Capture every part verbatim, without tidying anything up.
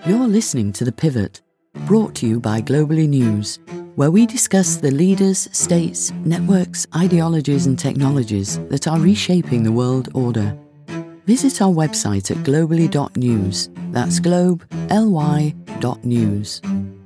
You're listening to The Pivot, brought to you by Globally News, where we discuss the leaders, states, networks, ideologies and technologies that are reshaping the world order. Visit our website at globally dot news. That's globe, L Y, dot news.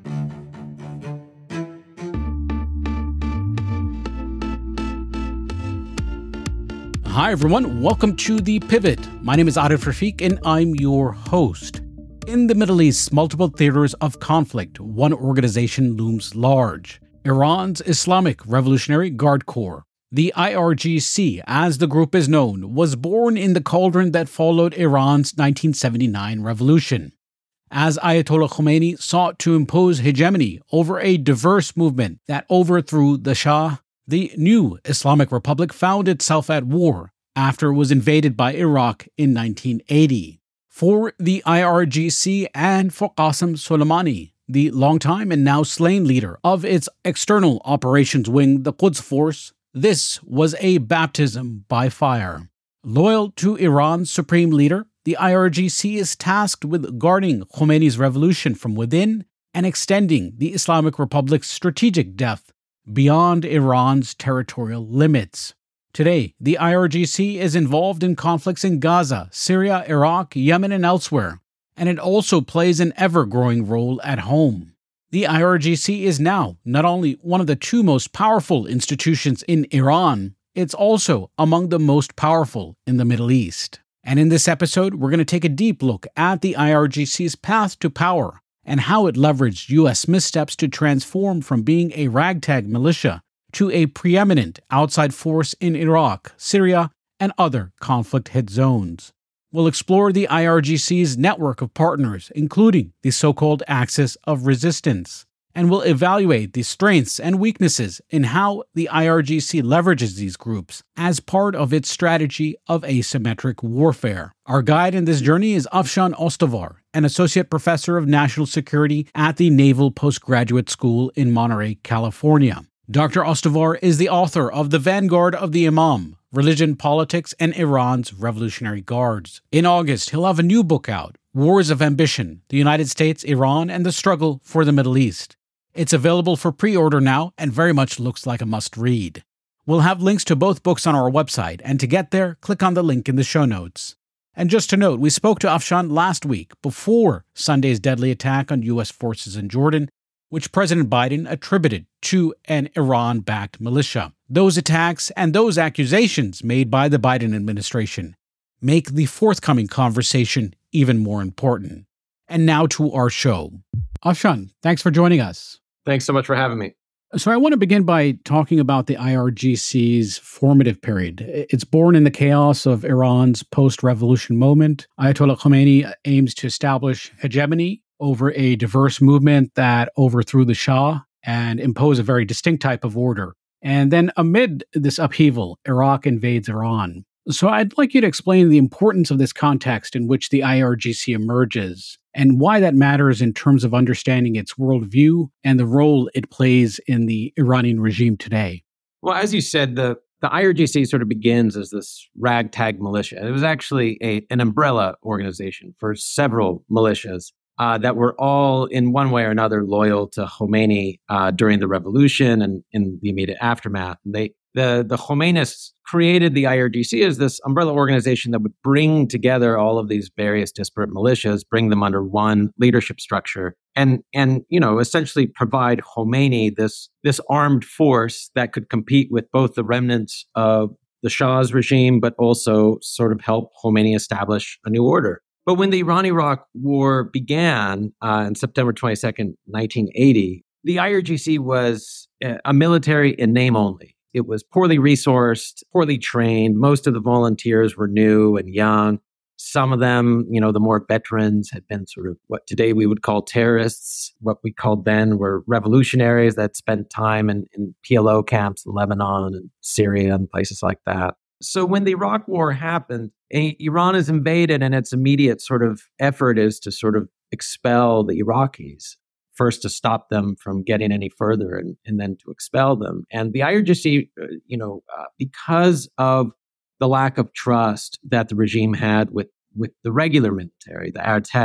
Hi everyone, welcome to The Pivot. My name is Arif Rafiq and I'm your host. In the Middle East, multiple theaters of conflict, one organization looms large: Iran's Islamic Revolutionary Guard Corps. The I R G C, as the group is known, was born in the cauldron that followed Iran's nineteen seventy-nine revolution, as Ayatollah Khomeini sought to impose hegemony over a diverse movement that overthrew the Shah. The new Islamic Republic found itself at war after it was invaded by Iraq in nineteen eighty. For the I R G C and for Qasem Soleimani, the longtime and now slain leader of its external operations wing, the Quds Force, this was a baptism by fire. Loyal to Iran's supreme leader, the I R G C is tasked with guarding Khomeini's revolution from within and extending the Islamic Republic's strategic depth beyond Iran's territorial limits. Today, the I R G C is involved in conflicts in Gaza, Syria, Iraq, Yemen, and elsewhere, and it also plays an ever-growing role at home. The I R G C is now not only one of the two most powerful institutions in Iran, it's also among the most powerful in the Middle East. And in this episode, we're going to take a deep look at the I R G C's path to power and how it leveraged U S missteps to transform from being a ragtag militia to a preeminent outside force in Iraq, Syria, and other conflict-hit zones. We'll explore the I R G C's network of partners, including the so-called Axis of Resistance, and we'll evaluate the strengths and weaknesses in how the I R G C leverages these groups as part of its strategy of asymmetric warfare. Our guide in this journey is Afshan Ostovar, an associate professor of national security at the Naval Postgraduate School in Monterey, California. Doctor Ostovar is the author of The Vanguard of the Imam: Religion, Politics, and Iran's Revolutionary Guards. In August, he'll have a new book out, Wars of Ambition: The United States, Iran, and the Struggle for the Middle East. It's available for pre-order now and very much looks like a must-read. We'll have links to both books on our website, and to get there, click on the link in the show notes. And just to note, we spoke to Afshan last week before Sunday's deadly attack on U S forces in Jordan, which President Biden attributed to an Iran-backed militia. Those attacks and those accusations made by the Biden administration make the forthcoming conversation even more important. And now to our show. Afshan, thanks for joining us. Thanks so much for having me. So I want to begin by talking about the I R G C's formative period. It's born in the chaos of Iran's post-revolution moment. Ayatollah Khomeini aims to establish hegemony over a diverse movement that overthrew the Shah and impose a very distinct type of order. And then amid this upheaval, Iraq invades Iran. So I'd like you to explain the importance of this context in which the I R G C emerges and why that matters in terms of understanding its worldview and the role it plays in the Iranian regime today. Well, as you said, the, the I R G C sort of begins as this ragtag militia. It was actually a, an umbrella organization for several militias Uh, that were all in one way or another loyal to Khomeini uh, during the revolution and in the immediate aftermath. They, the, the Khomeinists created the I R G C as this umbrella organization that would bring together all of these various disparate militias, bring them under one leadership structure, and and you know essentially provide Khomeini this this armed force that could compete with both the remnants of the Shah's regime, but also sort of help Khomeini establish a new order. But when the Iran-Iraq War began uh, on September twenty-second, nineteen eighty, the I R G C was a military in name only. It was poorly resourced, poorly trained. Most of the volunteers were new and young. Some of them, you know, the more veterans had been sort of what today we would call terrorists. What we called then were revolutionaries that spent time in, in P L O camps in Lebanon and Syria and places like that. So when the Iraq War happened, Iran is invaded, and its immediate sort of effort is to sort of expel the Iraqis, first to stop them from getting any further and, and then to expel them. And the I R G C, you know, uh, because of the lack of trust that the regime had with, with the regular military, the Artesh,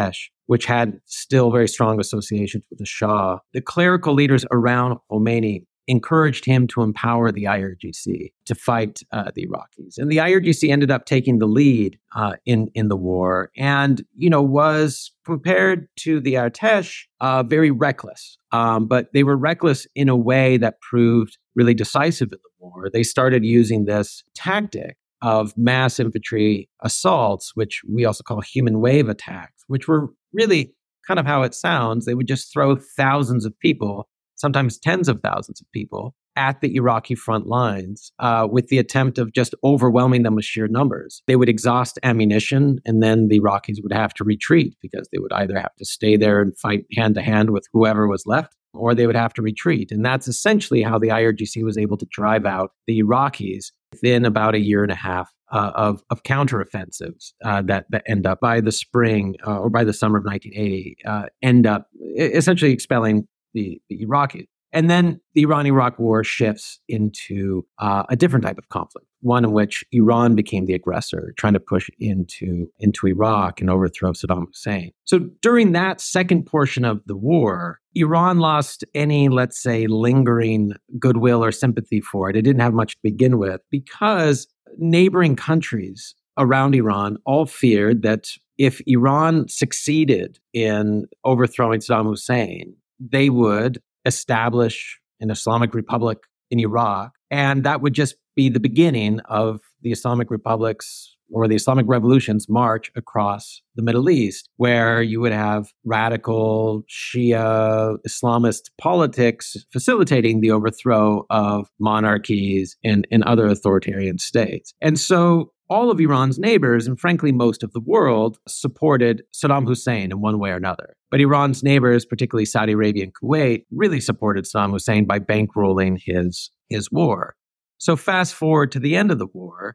which had still very strong associations with the Shah. The clerical leaders around Khomeini encouraged him to empower the I R G C to fight uh, the Iraqis. And the I R G C ended up taking the lead uh, in, in the war and, you know, was compared to the Artesh, uh, very reckless. Um, but they were reckless in a way that proved really decisive in the war. They started using this tactic of mass infantry assaults, which we also call human wave attacks, which were really kind of how it sounds. They would just throw thousands of people, sometimes tens of thousands of people, at the Iraqi front lines uh, with the attempt of just overwhelming them with sheer numbers. They would exhaust ammunition, and then the Iraqis would have to retreat because they would either have to stay there and fight hand to hand with whoever was left, or they would have to retreat. And that's essentially how the I R G C was able to drive out the Iraqis within about a year and a half uh, of, of counteroffensives uh, that, that end up by the spring uh, or by the summer of nineteen eighty, uh, end up essentially expelling the, the Iraqis. And then the Iran-Iraq war shifts into uh, a different type of conflict, one in which Iran became the aggressor, trying to push into, into Iraq and overthrow Saddam Hussein. So during that second portion of the war, Iran lost any, let's say, lingering goodwill or sympathy for it. It didn't have much to begin with because neighboring countries around Iran all feared that if Iran succeeded in overthrowing Saddam Hussein, they would establish an Islamic Republic in Iraq. And that would just be the beginning of the Islamic Republic's or the Islamic Revolution's march across the Middle East, where you would have radical Shia Islamist politics facilitating the overthrow of monarchies in, in other authoritarian states. And so all of Iran's neighbors, and frankly, most of the world, supported Saddam Hussein in one way or another. But Iran's neighbors, particularly Saudi Arabia and Kuwait, really supported Saddam Hussein by bankrolling his, his war. So fast forward to the end of the war,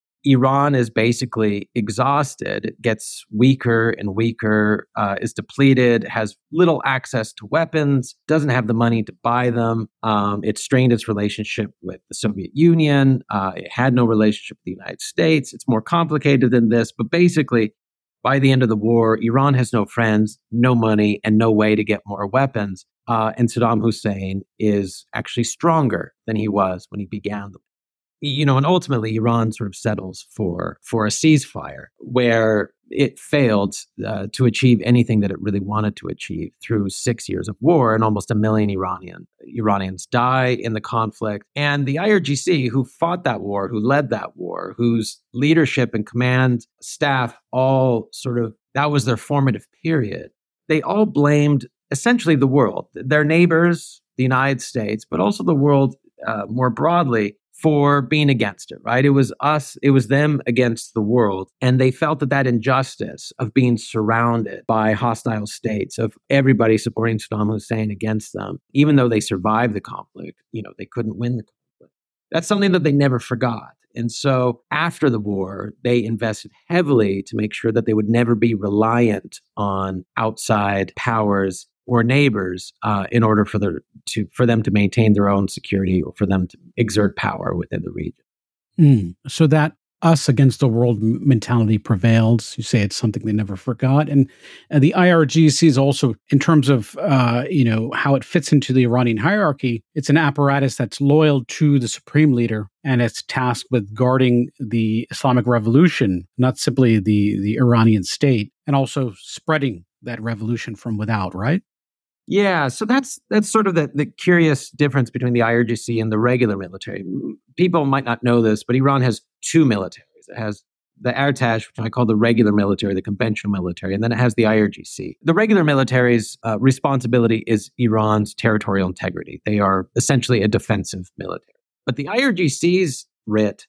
Iran is basically exhausted, gets weaker and weaker, uh, is depleted, has little access to weapons, doesn't have the money to buy them. Um, it strained its relationship with the Soviet Union. Uh, it had no relationship with the United States. It's more complicated than this. But basically, by the end of the war, Iran has no friends, no money, and no way to get more weapons. Uh, and Saddam Hussein is actually stronger than he was when he began the war. You know, and ultimately, Iran sort of settles for for a ceasefire where it failed uh, to achieve anything that it really wanted to achieve through six years of war, and almost a million Iranian Iranians die in the conflict. And the I R G C, who fought that war, who led that war, whose leadership and command staff all sort of, that was their formative period, they all blamed essentially the world, their neighbors, the United States, but also the world uh, more broadly, for being against it, right? It was us, it was them against the world. And they felt that that injustice of being surrounded by hostile states, of everybody supporting Saddam Hussein against them, even though they survived the conflict, you know, they couldn't win the conflict. That's something that they never forgot. And so after the war, they invested heavily to make sure that they would never be reliant on outside powers or neighbors uh, in order for their to for them to maintain their own security or for them to exert power within the region. Mm. So that us against the world mentality prevailed. You say it's something they never forgot. And, and the I R G C is also, in terms of uh, you know how it fits into the Iranian hierarchy, it's an apparatus that's loyal to the supreme leader, and it's tasked with guarding the Islamic Revolution, not simply the, the Iranian state, and also spreading that revolution from without, right? Yeah, so that's that's sort of the, the curious difference between the I R G C and the regular military. People might not know this, but Iran has two militaries. It has the Artash, which I call the regular military, the conventional military, and then it has the I R G C. The regular military's uh, responsibility is Iran's territorial integrity. They are essentially a defensive military. But the I R G C's writ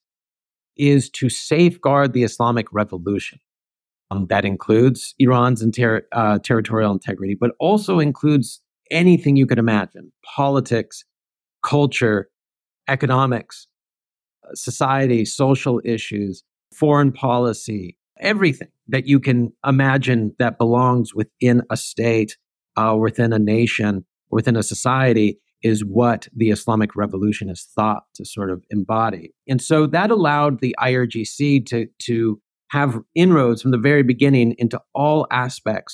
is to safeguard the Islamic Revolution. Um, that includes Iran's inter- uh, territorial integrity, but also includes anything you could imagine: politics, culture, economics, uh, society, social issues, foreign policy, everything that you can imagine that belongs within a state, uh, within a nation, within a society is what the Islamic Revolution is thought to sort of embody. And so that allowed the I R G C to, to have inroads from the very beginning into all aspects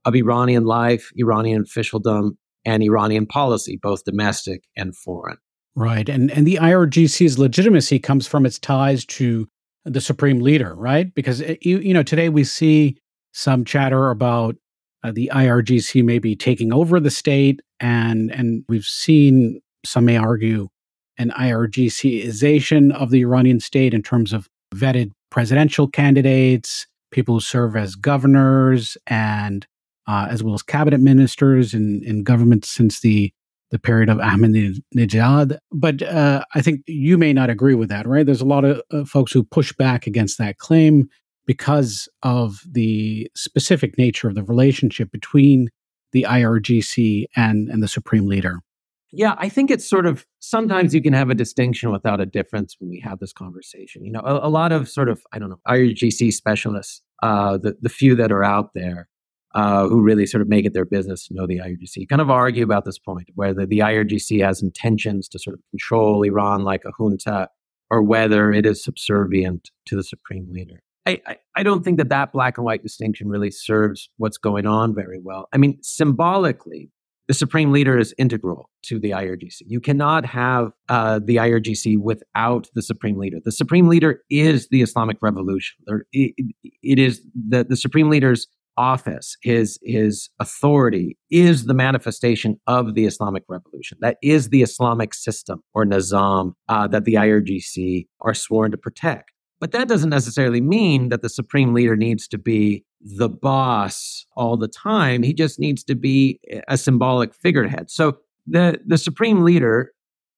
of Iranian life, Iranian officialdom, and Iranian policy, both domestic and foreign. Right. And and the I R G C's legitimacy comes from its ties to the supreme leader, right? Because, it, you, you know, today we see some chatter about uh, the I R G C maybe taking over the state. And, and we've seen, some may argue, an I R G C-ization of the Iranian state in terms of vetted presidential candidates, people who serve as governors, and uh, as well as cabinet ministers in, in government since the the period of Ahmadinejad. But uh, I think you may not agree with that, right? There's a lot of uh, folks who push back against that claim because of the specific nature of the relationship between the I R G C and, and the supreme leader. Yeah, I think it's sort of, sometimes you can have a distinction without a difference when we have this conversation. You know, a, a lot of sort of, I don't know, I R G C specialists, uh, the, the few that are out there, Uh, who really sort of make it their business to know the I R G C, kind of argue about this point, whether the I R G C has intentions to sort of control Iran like a junta, or whether it is subservient to the supreme leader. I, I, I don't think that that black and white distinction really serves what's going on very well. I mean, symbolically, the supreme leader is integral to the I R G C. You cannot have uh, the I R G C without the supreme leader. The supreme leader is the Islamic Revolution. There, it, it is the, the supreme leader's office, his his authority is the manifestation of the Islamic Revolution. That is the Islamic system or nizam uh, that the I R G C are sworn to protect. But that doesn't necessarily mean that the supreme leader needs to be the boss all the time. He just needs to be a symbolic figurehead. So the, the supreme leader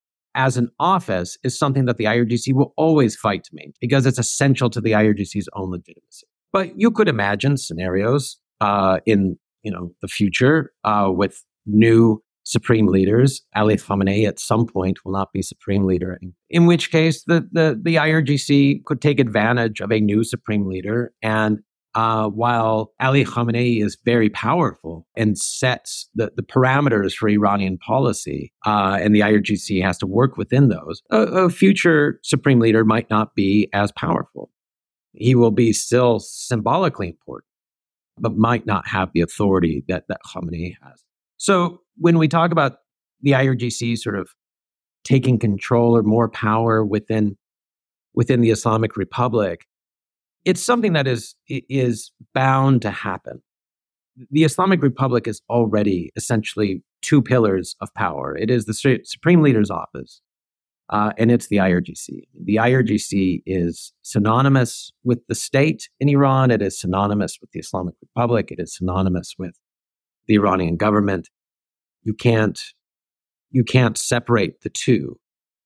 as an office is something that the I R G C will always fight to maintain because it's essential to the I R G C's own legitimacy. But you could imagine scenarios uh, in you know the future uh, with new supreme leaders. Ali Khamenei at some point will not be supreme leader, in which case the, the, the I R G C could take advantage of a new supreme leader. And uh, while Ali Khamenei is very powerful and sets the, the parameters for Iranian policy, uh, and the I R G C has to work within those, a, a future supreme leader might not be as powerful. He will be still symbolically important, but might not have the authority that, that Khamenei has. So when we talk about the I R G C sort of taking control or more power within, within the Islamic Republic, it's something that is, is bound to happen. The Islamic Republic is already essentially two pillars of power. It is the Supreme Leader's office, Uh, and it's the I R G C. The I R G C is synonymous with the state in Iran. It is synonymous with the Islamic Republic. It is synonymous with the Iranian government. You can't, you can't separate the two.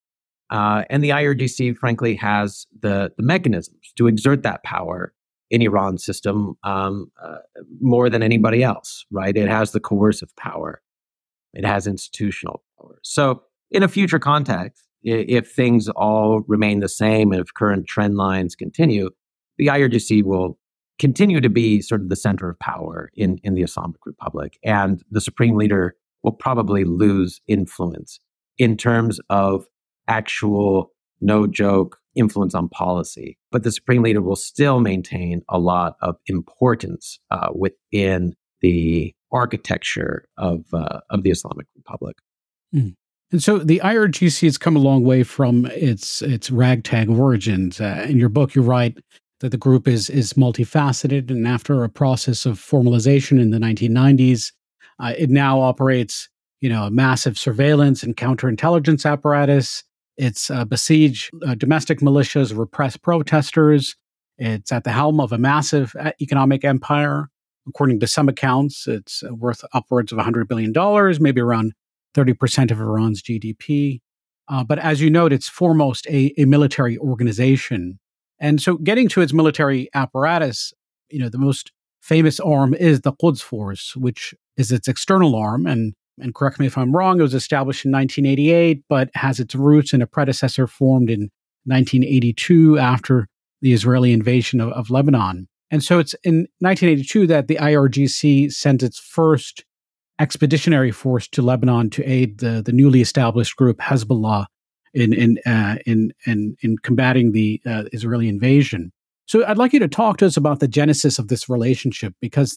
Uh, and the I R G C, frankly, has the, the mechanisms to exert that power in Iran's system um, uh, more than anybody else, right? It has the coercive power. It has institutional power. So in a future context, if things all remain the same and if current trend lines continue, the I R G C will continue to be sort of the center of power in, in the Islamic Republic. And the supreme leader will probably lose influence in terms of actual, no joke, influence on policy. But the supreme leader will still maintain a lot of importance uh, within the architecture of, uh, of the Islamic Republic. Mm. And so the I R G C has come a long way from its its ragtag origins. Uh, in your book, you write that the group is is multifaceted, and after a process of formalization in the nineteen nineties, uh, it now operates, you know, a massive surveillance and counterintelligence apparatus. It's uh, besieged uh, domestic militias, repress protesters. It's at the helm of a massive economic empire. According to some accounts, it's worth upwards of one hundred billion dollars, maybe around thirty percent of Iran's G D P. Uh, but as you note, it's foremost a, a military organization. And so getting to its military apparatus, you know, the most famous arm is the Quds Force, which is its external arm. And, and correct me if I'm wrong, it was established in nineteen eighty-eight, but has its roots in a predecessor formed in nineteen eighty-two after the Israeli invasion of, of Lebanon. And so it's in nineteen eighty-two that the I R G C sent its first expeditionary force to Lebanon to aid the, the newly established group Hezbollah in in uh, in, in in combating the uh, Israeli invasion. So I'd like you to talk to us about the genesis of this relationship, because this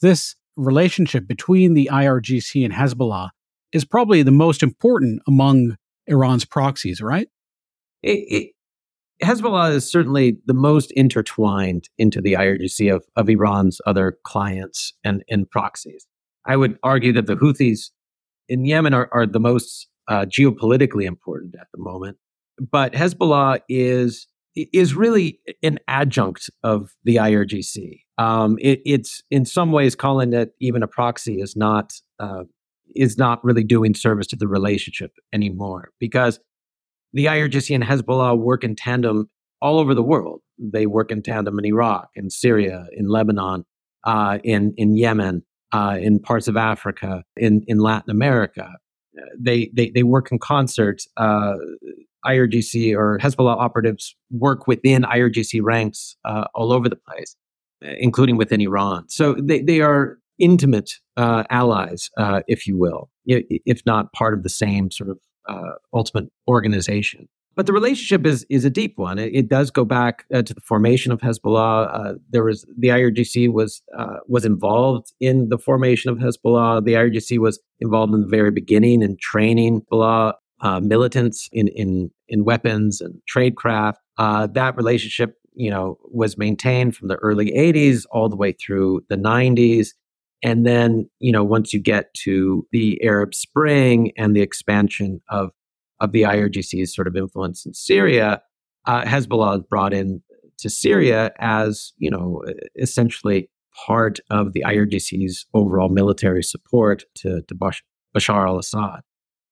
relationship between the I R G C and Hezbollah is probably the most important among Iran's proxies, right? It, it, Hezbollah is certainly the most intertwined into the I R G C of, of Iran's other clients and, and proxies. I would argue that the Houthis in Yemen are, are the most uh, geopolitically important at the moment. But Hezbollah is is really an adjunct of the I R G C. Um, it, it's in some ways calling it even a proxy is not uh, is not really doing service to the relationship anymore, because the I R G C and Hezbollah work in tandem all over the world. They work in tandem in Iraq, in Syria, in Lebanon, uh, in in Yemen, uh, in parts of Africa, in in Latin America. They they they work in concert. Uh, I R G C or Hezbollah operatives work within I R G C ranks uh, all over the place, including within Iran. So they, they are intimate uh, allies, uh, if you will, if not part of the same sort of uh, ultimate organization. But the relationship is is a deep one. It, it does go back uh, to the formation of Hezbollah. Uh, there was the I R G C was uh, was involved in the formation of Hezbollah. The I R G C was involved in the very beginning in training Hezbollah Uh, militants in, in in weapons and tradecraft. Uh, that relationship, you know, was maintained from the early eighties all the way through the nineties. And then, you know, once you get to the Arab Spring and the expansion of of the I R G C's sort of influence in Syria, uh, Hezbollah is brought in to Syria as, you know, essentially part of the I R G C's overall military support to, to Bashar al-Assad.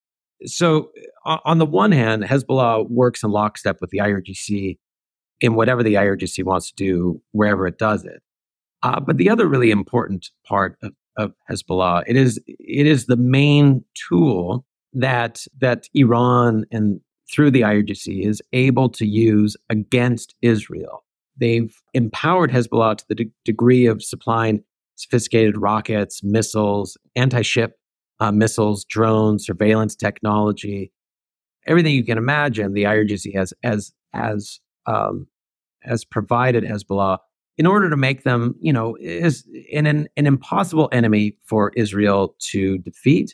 So on the one hand, Hezbollah works in lockstep with the I R G C in whatever the I R G C wants to do, wherever it does it. Uh, but the other really important part of, of Hezbollah, it is it is the main tool that that Iran and through the I R G C is able to use against Israel. They've empowered Hezbollah to the de- degree of supplying sophisticated rockets, missiles, anti-ship Uh, missiles, drones, surveillance technology, everything you can imagine. The I R G C has as as um, has provided Hezbollah in order to make them, you know, is an, an an impossible enemy for Israel to defeat,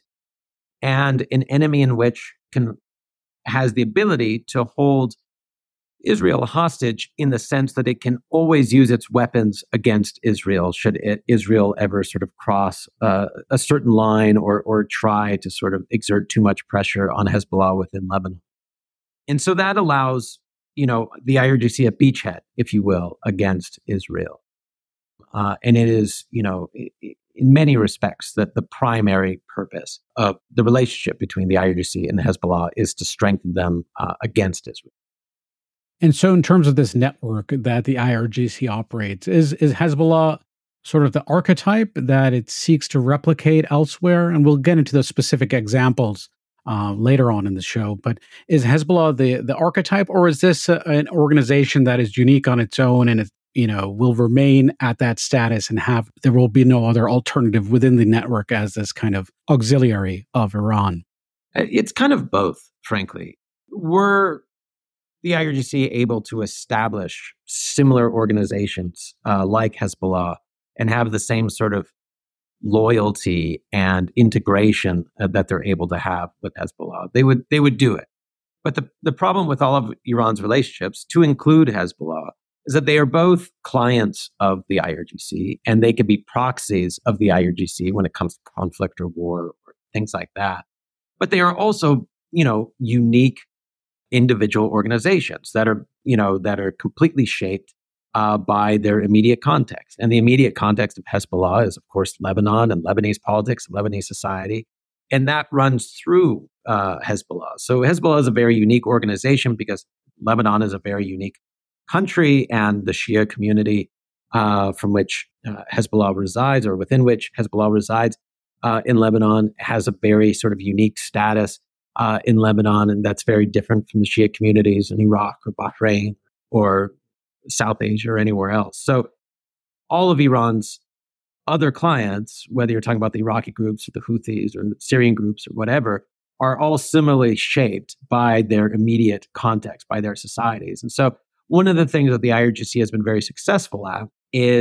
and an enemy in which can has the ability to hold Israel hostage in the sense that it can always use its weapons against Israel should it, Israel ever sort of cross uh, a certain line or or try to sort of exert too much pressure on Hezbollah within Lebanon. And so that allows, you know, the I R G C a beachhead, if you will, against Israel. Uh, and it is, you know, in many respects that the primary purpose of the relationship between the I R G C and Hezbollah is to strengthen them uh, against Israel. And so in terms of this network that the I R G C operates, is, is Hezbollah sort of the archetype that it seeks to replicate elsewhere? And we'll get into those specific examples uh, later on in the show. But is Hezbollah the, the archetype, or is this a, an organization that is unique on its own and it, you know, will remain at that status and have, there will be no other alternative within the network as this kind of auxiliary of Iran? It's kind of both, frankly. We're the I R G C able to establish similar organizations uh, like Hezbollah and have the same sort of loyalty and integration uh, that they're able to have with Hezbollah. They would they would do it. But the, the problem with all of Iran's relationships, to include Hezbollah, is that they are both clients of the I R G C, and they can be proxies of the I R G C when it comes to conflict or war or things like that. But they are also, you know, unique individual organizations that are, you know, that are completely shaped uh, by their immediate context. And the immediate context of Hezbollah is, of course, Lebanon and Lebanese politics, and Lebanese society. And that runs through uh, Hezbollah. So Hezbollah is a very unique organization because Lebanon is a very unique country, and the Shia community uh, from which uh, Hezbollah resides, or within which Hezbollah resides uh, in Lebanon, has a very sort of unique status Uh, in Lebanon, and that's very different from the Shia communities in Iraq or Bahrain or South Asia or anywhere else. So all of Iran's other clients, whether you're talking about the Iraqi groups or the Houthis or the Syrian groups or whatever, are all similarly shaped by their immediate context, by their societies. And so one of the things that the I R G C has been very successful at is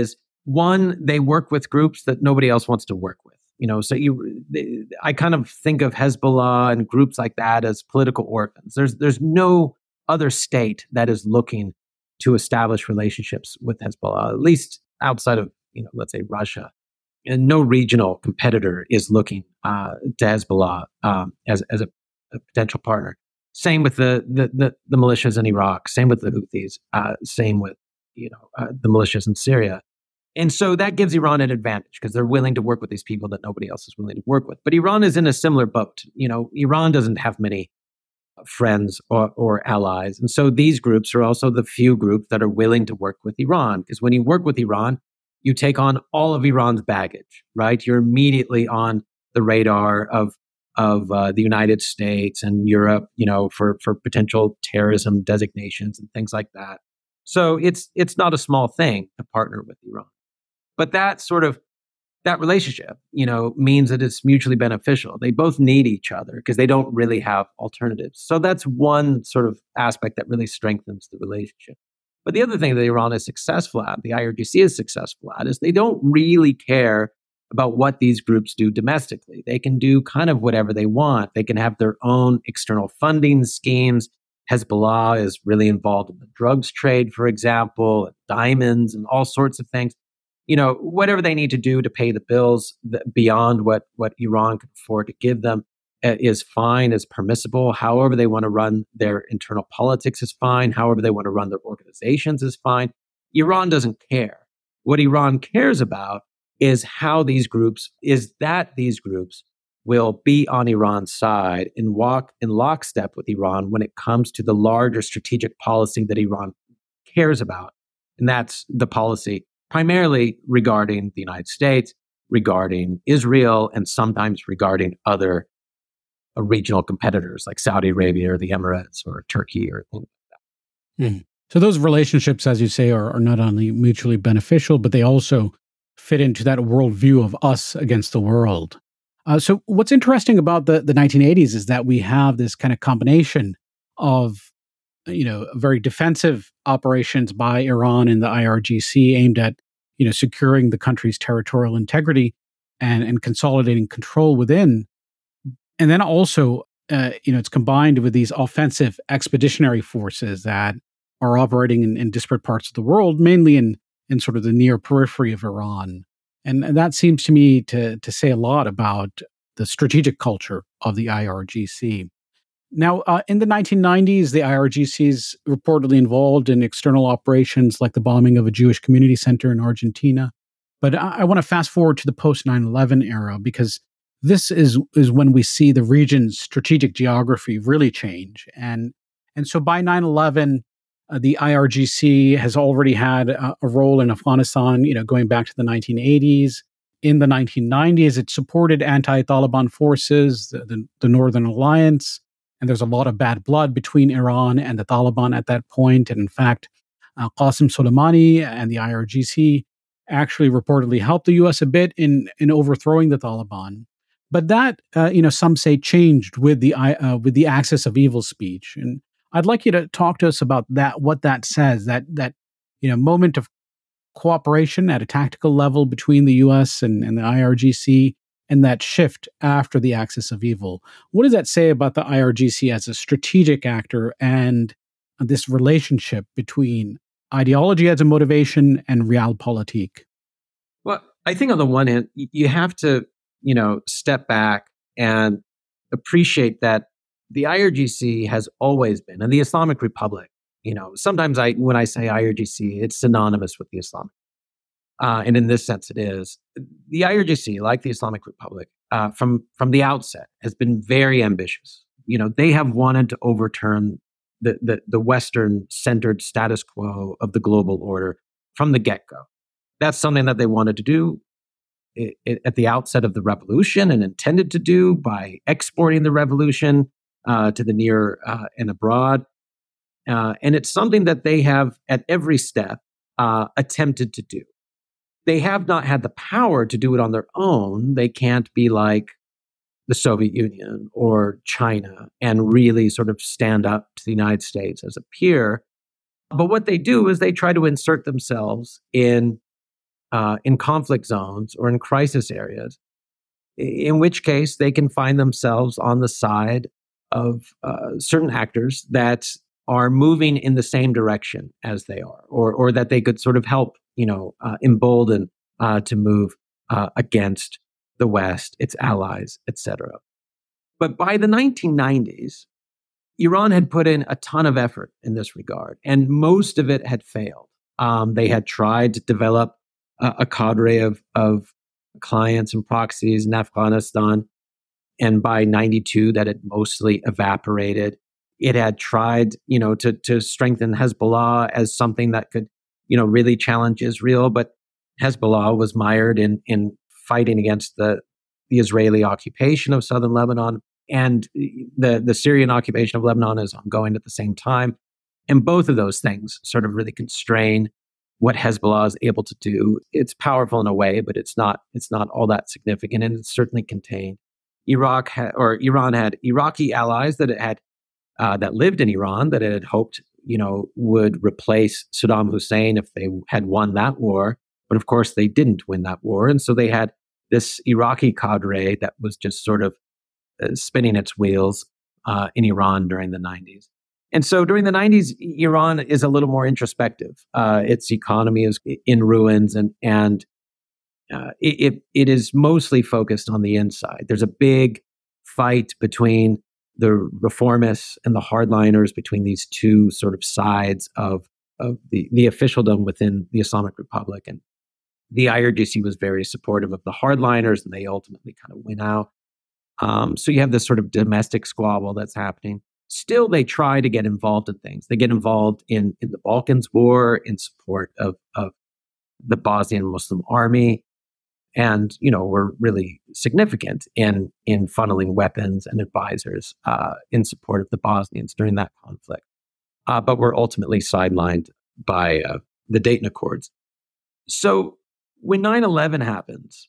One, they work with groups that nobody else wants to work with. You know, so you, they, I kind of think of Hezbollah and groups like that as political orphans. There's there's no other state that is looking to establish relationships with Hezbollah, at least outside of, you know, let's say Russia. And no regional competitor is looking uh, to Hezbollah um, as as a, a potential partner. Same with the, the the the militias in Iraq. Same with the Houthis. Uh, same with you know uh, the militias in Syria. And so that gives Iran an advantage because they're willing to work with these people that nobody else is willing to work with. But Iran is in a similar boat. You know, Iran doesn't have many friends or, or allies. And so these groups are also the few groups that are willing to work with Iran. Because when you work with Iran, you take on all of Iran's baggage, right? You're immediately on the radar of of uh, the United States and Europe, you know, for for potential terrorism designations and things like that. So it's it's not a small thing to partner with Iran. But that sort of, that relationship, you know, means that it's mutually beneficial. They both need each other because they don't really have alternatives. So that's one sort of aspect that really strengthens the relationship. But the other thing that Iran is successful at, the I R G C is successful at, is they don't really care about what these groups do domestically. They can do kind of whatever they want. They can have their own external funding schemes. Hezbollah is really involved in the drugs trade, for example, and diamonds and all sorts of things. You know, whatever they need to do to pay the bills beyond what, what Iran can afford to give them uh, is fine, is permissible. However they want to run their internal politics is fine. However they want to run their organizations is fine. Iran doesn't care. What Iran cares about is how these groups, is that these groups will be on Iran's side and walk in lockstep with Iran when it comes to the larger strategic policy that Iran cares about. And that's the policy primarily regarding the United States, regarding Israel, and sometimes regarding other uh, regional competitors like Saudi Arabia or the Emirates or Turkey or things like that. Mm. So those relationships, as you say, are, are not only mutually beneficial, but they also fit into that worldview of us against the world. Uh, so what's interesting about the, the nineteen eighties is that we have this kind of combination of, you know, very defensive operations by Iran and the I R G C aimed at, you know, securing the country's territorial integrity and, and consolidating control within. And then also, uh, you know, it's combined with these offensive expeditionary forces that are operating in, in disparate parts of the world, mainly in, in sort of the near periphery of Iran. And, and that seems to me to, to say a lot about the strategic culture of the I R G C. Now, uh, in the nineteen nineties, the I R G C is reportedly involved in external operations like the bombing of a Jewish community center in Argentina. But I, I want to fast forward to the post nine eleven era, because this is, is when we see the region's strategic geography really change. And, and so by nine eleven, uh, the I R G C has already had a, a role in Afghanistan, you know, going back to the nineteen eighties. In the nineteen nineties, it supported anti-Taliban forces, the, the, the Northern Alliance. And there's a lot of bad blood between Iran and the Taliban at that point. And in fact, uh, Qasem Soleimani and the I R G C actually reportedly helped the U S a bit in, in overthrowing the Taliban. But that, uh, you know, some say changed with the uh, with the axis of evil speech. And I'd like you to talk to us about that, what that says, that that you know moment of cooperation at a tactical level between the U S and, and the I R G C, and that shift after the axis of evil. What does that say about the I R G C as a strategic actor and this relationship between ideology as a motivation and realpolitik? Well, I think on the one hand, you have to, you know, step back and appreciate that the I R G C has always been, and the Islamic Republic, you know, sometimes I, when I say I R G C, it's synonymous with the Islamic. Uh, and in this sense, it is. The I R G C, like the Islamic Republic, uh, from from the outset, has been very ambitious. You know, they have wanted to overturn the the, the Western-centered status quo of the global order from the get-go. That's something that they wanted to do it, it, at the outset of the revolution and intended to do by exporting the revolution uh, to the near uh, and abroad. Uh, and it's something that they have, at every step, uh, attempted to do. They have not had the power to do it on their own. They can't be like the Soviet Union or China and really sort of stand up to the United States as a peer. But what they do is they try to insert themselves in uh, in conflict zones or in crisis areas, in which case they can find themselves on the side of uh, certain actors that are moving in the same direction as they are, or or that they could sort of help, you know, uh, embolden uh, to move uh, against the West, its allies, et cetera. But by the nineteen nineties, Iran had put in a ton of effort in this regard, and most of it had failed. Um, they had tried to develop a, a cadre of, of clients and proxies in Afghanistan, and by ninety-two, that had mostly evaporated. It had tried, you know, to to strengthen Hezbollah as something that could, you know, really challenge Israel, but Hezbollah was mired in in fighting against the the Israeli occupation of southern Lebanon, and the the Syrian occupation of Lebanon is ongoing at the same time. And both of those things sort of really constrain what Hezbollah is able to do. It's powerful in a way, but it's not it's not all that significant, and it's certainly contained. Iraq ha- or Iran had Iraqi allies that it had uh, that lived in Iran that it had hoped, you know, would replace Saddam Hussein if they had won that war. But of course, they didn't win that war, and so they had this Iraqi cadre that was just sort of uh, spinning its wheels uh, in Iran during the nineties. And so during the nineties, Iran is a little more introspective. Uh, its economy is in ruins, and and uh, it, it is mostly focused on the inside. There's a big fight between the reformists and the hardliners, between these two sort of sides of, of the, the officialdom within the Islamic Republic. And the I R G C was very supportive of the hardliners, and they ultimately kind of win out. Um, so you have this sort of domestic squabble that's happening. Still, they try to get involved in things. They get involved in, in the Balkans War in support of, of the Bosnian Muslim Army, and, you know, were really significant in, in funneling weapons and advisors uh, in support of the Bosnians during that conflict. Uh, but were ultimately sidelined by uh, the Dayton Accords. So when nine eleven happens,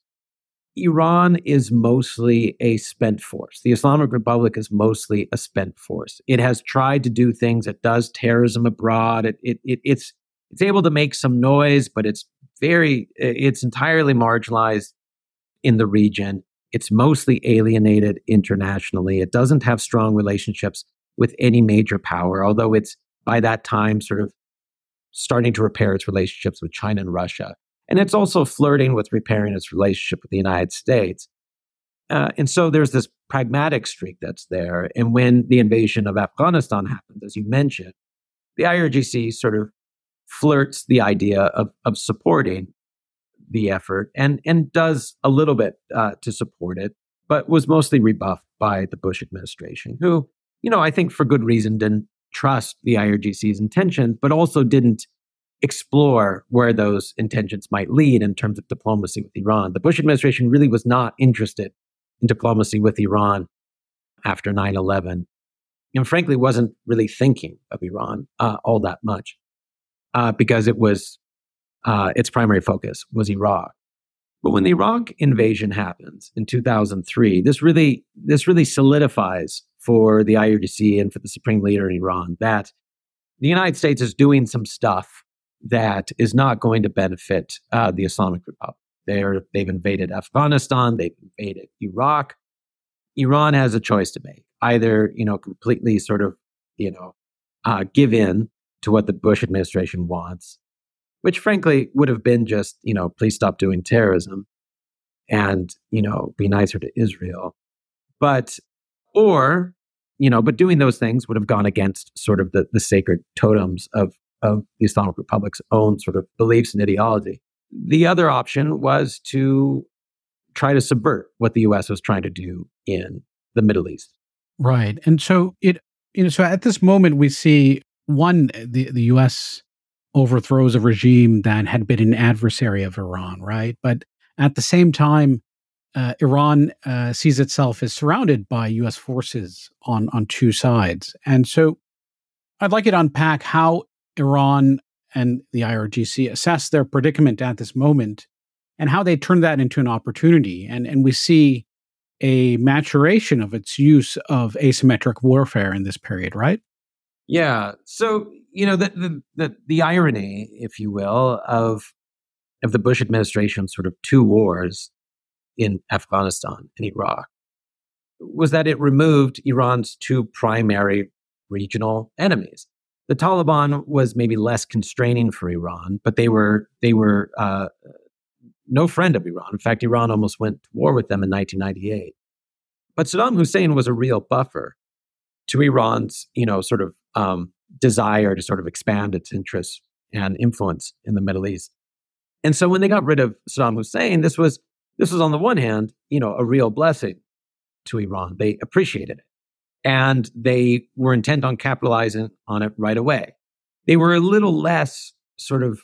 Iran is mostly a spent force. The Islamic Republic is mostly a spent force. It has tried to do things. It does terrorism abroad. It, it, it, it's it's able to make some noise, but it's very it's entirely marginalized in the region. It's mostly alienated internationally. It doesn't have strong relationships with any major power, although it's by that time sort of starting to repair its relationships with China and Russia. And it's also flirting with repairing its relationship with the United States. Uh, and so there's this pragmatic streak that's there. And when the invasion of Afghanistan happened, as you mentioned, the I R G C sort of flirts the idea of, of supporting the effort and, and does a little bit uh, to support it, but was mostly rebuffed by the Bush administration, who, you know, I think for good reason didn't trust the I R G C's intentions, but also didn't explore where those intentions might lead in terms of diplomacy with Iran. The Bush administration really was not interested in diplomacy with Iran after nine eleven, and frankly wasn't really thinking of Iran uh, all that much uh, because it was uh, its primary focus was Iraq. But when the Iraq invasion happens in two thousand three, this really this really solidifies for the I R G C and for the supreme leader in Iran that the United States is doing some stuff that is not going to benefit uh, the Islamic Republic. They're, they've invaded Afghanistan, they've invaded Iraq. Iran has a choice to make. Either, you know, completely sort of, you know, uh, give in to what the Bush administration wants, which frankly would have been just, you know, please stop doing terrorism and, you know, be nicer to Israel. But, or, you know, but doing those things would have gone against sort of the, the sacred totems of of the Islamic Republic's own sort of beliefs and ideology. The other option was to try to subvert what the U S was trying to do in the Middle East. Right. And so it, you know, so at this moment we see one, the, the U S overthrows a regime that had been an adversary of Iran, right? But at the same time, uh, Iran uh, sees itself as surrounded by U S forces on, on two sides. And so I'd like you to unpack how Iran and the I R G C assess their predicament at this moment and how they turn that into an opportunity. And, and we see a maturation of its use of asymmetric warfare in this period, right? Yeah. So, you know, the, the, the, the irony, if you will, of of the Bush administration's sort of two wars in Afghanistan and Iraq was that it removed Iran's two primary regional enemies. The Taliban was maybe less constraining for Iran, but they were they were uh, no friend of Iran. In fact, Iran almost went to war with them in nineteen ninety-eight. But Saddam Hussein was a real buffer to Iran's, you know, sort of um, desire to sort of expand its interests and influence in the Middle East. And so when they got rid of Saddam Hussein, this was this was on the one hand, you know, a real blessing to Iran. They appreciated it. And they were intent on capitalizing on it right away. They were a little less sort of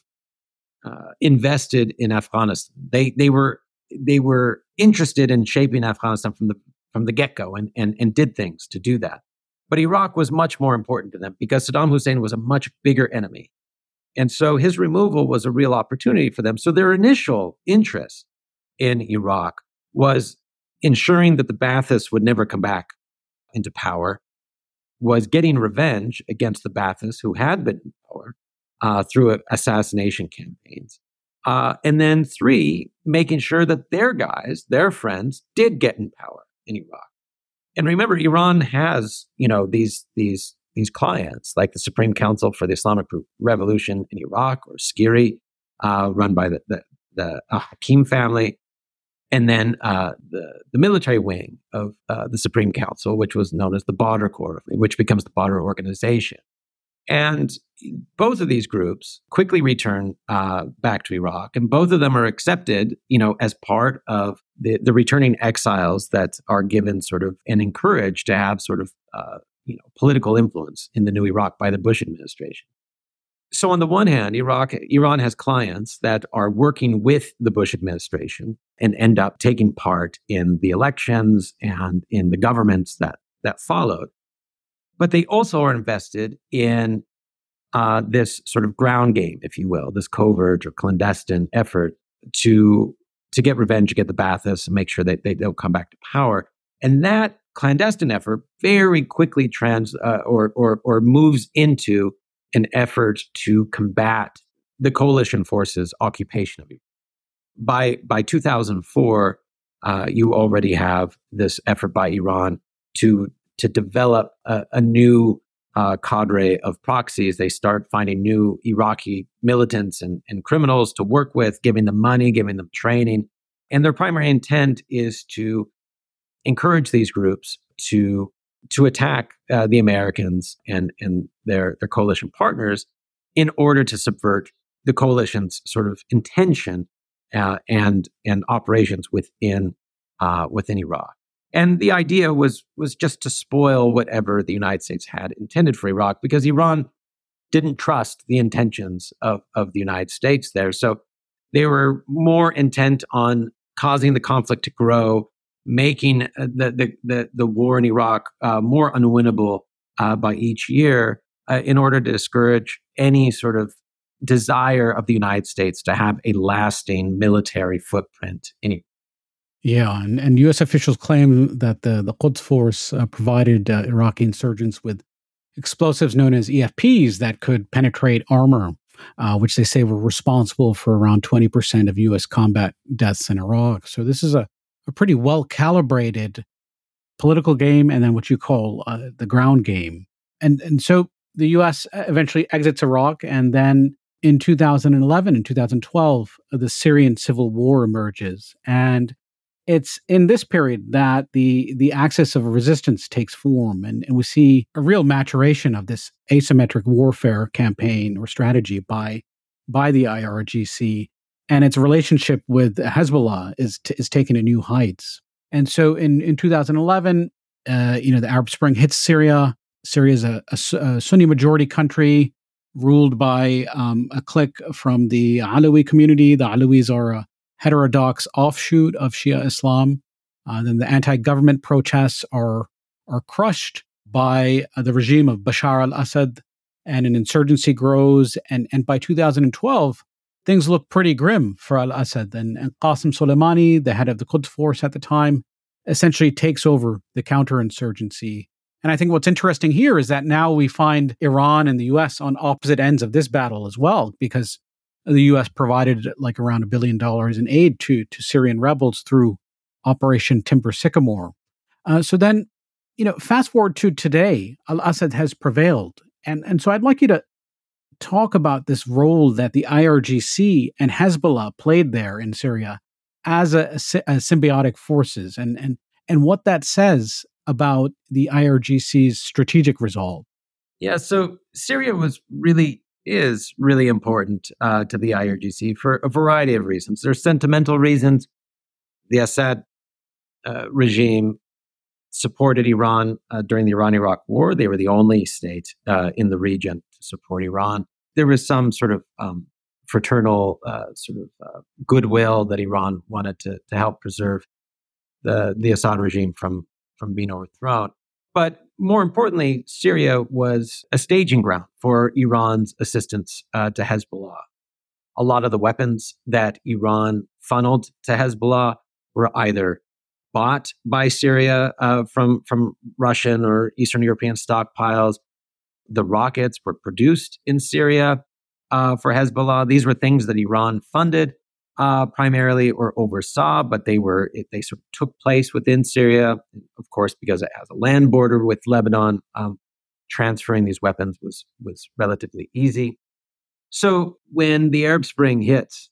uh, invested in Afghanistan. They they were they were interested in shaping Afghanistan from the from the get-go and, and and did things to do that. But Iraq was much more important to them because Saddam Hussein was a much bigger enemy. And so his removal was a real opportunity for them. So their initial interest in Iraq was ensuring that the Baathists would never come back into power, was getting revenge against the Baathists who had been in power uh, through assassination campaigns. Uh, and then three, making sure that their guys, their friends, did get in power in Iraq. And remember, Iran has, you know, these these these clients like the Supreme Council for the Islamic Revolution in Iraq, or SCIRI, uh, run by the the, the uh, Hakim family. And then uh, the, the military wing of uh, the Supreme Council, which was known as the Badr Corps, which becomes the Badr Organization. And both of these groups quickly return uh, back to Iraq, and both of them are accepted, you know, as part of the, the returning exiles that are given sort of and encouraged to have sort of, uh, you know, political influence in the new Iraq by the Bush administration. So on the one hand, Iraq, Iran has clients that are working with the Bush administration and end up taking part in the elections and in the governments that, that followed. But they also are invested in uh, this sort of ground game, if you will, this covert or clandestine effort to, to get revenge, to get the Baathists and make sure that they don't come back to power. And that clandestine effort very quickly trans uh, or, or, or moves into an effort to combat the coalition forces' occupation of Iraq. By by two thousand four, uh, you already have this effort by Iran to to develop a, a new uh, cadre of proxies. They start finding new Iraqi militants and, and criminals to work with, giving them money, giving them training, and their primary intent is to encourage these groups to to attack uh, the Americans and, and their, their coalition partners in order to subvert the coalition's sort of intention uh, and and operations within uh, within Iraq. And the idea was was just to spoil whatever the United States had intended for Iraq, because Iran didn't trust the intentions of, of the United States there. So they were more intent on causing the conflict to grow, making the the the, the war in Iraq uh, more unwinnable uh, by each year uh, in order to discourage any sort of desire of the United States to have a lasting military footprint in Iraq. Yeah, and, and U S officials claim that the, the Quds Force uh, provided uh, Iraqi insurgents with explosives known as E F Ps that could penetrate armor, uh, which they say were responsible for around twenty percent of U S combat deaths in Iraq. So this is a a pretty well-calibrated political game, and then what you call uh, the ground game. And and so the U S eventually exits Iraq, and then in two thousand eleven and two thousand twelve, the Syrian civil war emerges. And it's in this period that the the axis of resistance takes form, and, and we see a real maturation of this asymmetric warfare campaign or strategy by, by the I R G C. And its relationship with Hezbollah is t- is taken to new heights. And so in, in two thousand eleven, uh, you know, the Arab Spring hits Syria. Syria is a, a, a Sunni majority country ruled by um, a clique from the Alawi community. The Alawis are a heterodox offshoot of Shia Islam. Uh, then the anti-government protests are are crushed by uh, the regime of Bashar al-Assad, and an insurgency grows. And, and by two thousand twelve, things look pretty grim for al-Assad. And, and Qasem Soleimani, the head of the Quds Force at the time, essentially takes over the counterinsurgency. And I think what's interesting here is that now we find Iran and the U S on opposite ends of this battle as well, because the U S provided like around a billion dollars in aid to, to Syrian rebels through Operation Timber Sycamore. Uh, so then, you know, fast forward to today, al-Assad has prevailed. And, and so I'd like you to talk about this role that the I R G C and Hezbollah played there in Syria as a, a, a symbiotic forces and, and, and what that says about the I R G C's strategic resolve. Yeah, so Syria was really, is really important uh, to the I R G C for a variety of reasons. There's sentimental reasons. The Assad uh, regime supported Iran uh, during the Iran-Iraq War. They were the only state uh, in the region to support Iran. There was some sort of um, fraternal uh, sort of uh, goodwill that Iran wanted to, to help preserve the, the Assad regime from, from being overthrown. But more importantly, Syria was a staging ground for Iran's assistance uh, to Hezbollah. A lot of the weapons that Iran funneled to Hezbollah were either bought by Syria uh, from, from Russian or Eastern European stockpiles. The rockets were produced in Syria uh, for Hezbollah. These were things that Iran funded uh, primarily or oversaw, but they were it, they sort of took place within Syria. Of course, because it has a land border with Lebanon, um, transferring these weapons was was relatively easy. So when the Arab Spring hits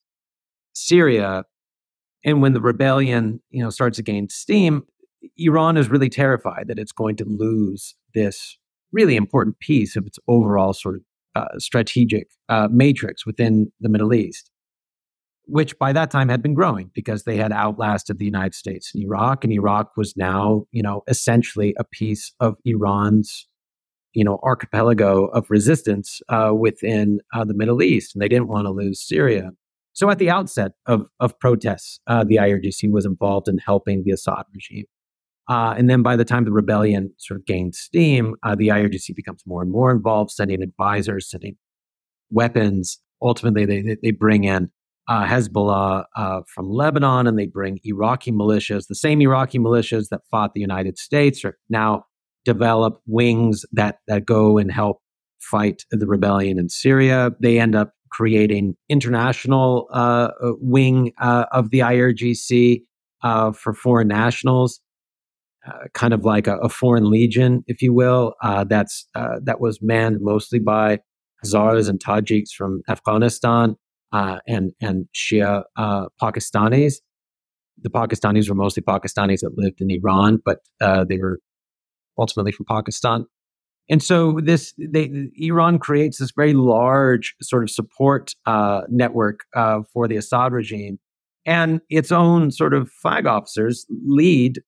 Syria, and when the rebellion, you know, starts to gain steam, Iran is really terrified that it's going to lose this really important piece of its overall sort of uh, strategic uh, matrix within the Middle East, which by that time had been growing because they had outlasted the United States in Iraq, and Iraq was now, you know, essentially a piece of Iran's, you know, archipelago of resistance uh, within uh, the Middle East, and they didn't want to lose Syria. So at the outset of, of protests, uh, the I R G C was involved in helping the Assad regime. Uh, and then by the time the rebellion sort of gained steam, uh, the I R G C becomes more and more involved, sending advisors, sending weapons. Ultimately, they, they bring in uh, Hezbollah uh, from Lebanon, and they bring Iraqi militias. The same Iraqi militias that fought the United States are now develop wings that, that go and help fight the rebellion in Syria. They end up creating international uh, wing uh, of the I R G C uh, for foreign nationals, uh, kind of like a, a foreign legion, if you will. Uh, that's uh, that was manned mostly by Hazaras and Tajiks from Afghanistan uh, and and Shia uh, Pakistanis. The Pakistanis were mostly Pakistanis that lived in Iran, but uh, they were ultimately from Pakistan. And so this, they, Iran creates this very large sort of support uh, network uh, for the Assad regime, and its own sort of flag officers lead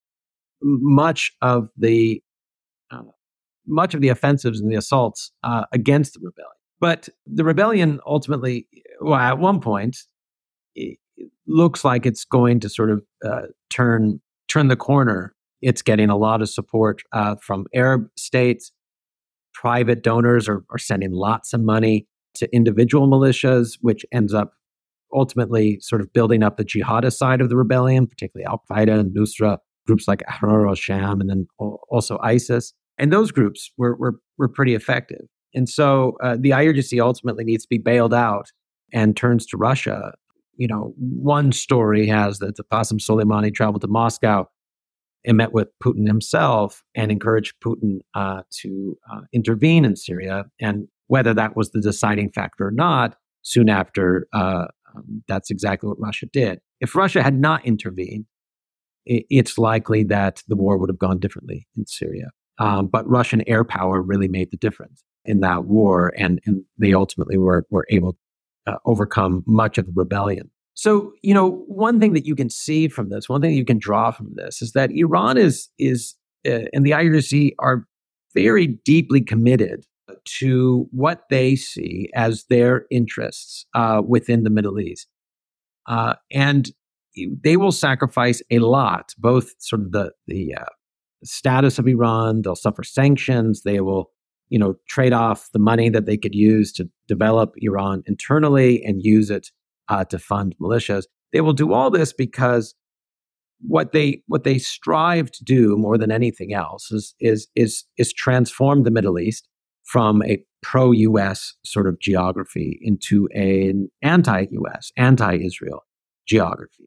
much of the uh, much of the offensives and the assaults uh, against the rebellion. But the rebellion ultimately, well, at one point, it looks like it's going to sort of uh, turn turn the corner. It's getting a lot of support uh, from Arab states. Private donors are, are sending lots of money to individual militias, which ends up ultimately sort of building up the jihadist side of the rebellion, particularly Al-Qaeda and Nusra, groups like Ahrar al-Sham, and then also ISIS. And those groups were were, were pretty effective. And so uh, the I R G C ultimately needs to be bailed out and turns to Russia. You know, one story has that Qasem Soleimani traveled to Moscow and met with Putin himself and encouraged Putin uh, to uh, intervene in Syria. And whether that was the deciding factor or not, soon after, uh, um, that's exactly what Russia did. If Russia had not intervened, it, it's likely that the war would have gone differently in Syria. Um, but Russian air power really made the difference in that war, and, and they ultimately were, were able to uh, overcome much of the rebellion. So, you know, one thing that you can see from this, one thing you can draw from this is that Iran is, is uh, and the I R G C are very deeply committed to what they see as their interests uh, within the Middle East. Uh, and they will sacrifice a lot, both sort of the, the uh, status of Iran, they'll suffer sanctions, they will, you know, trade off the money that they could use to develop Iran internally and use it Uh, to fund militias. They will do all this because what they what they strive to do more than anything else is is is is transform the Middle East from a pro-U S sort of geography into an anti-U S, anti-Israel geography.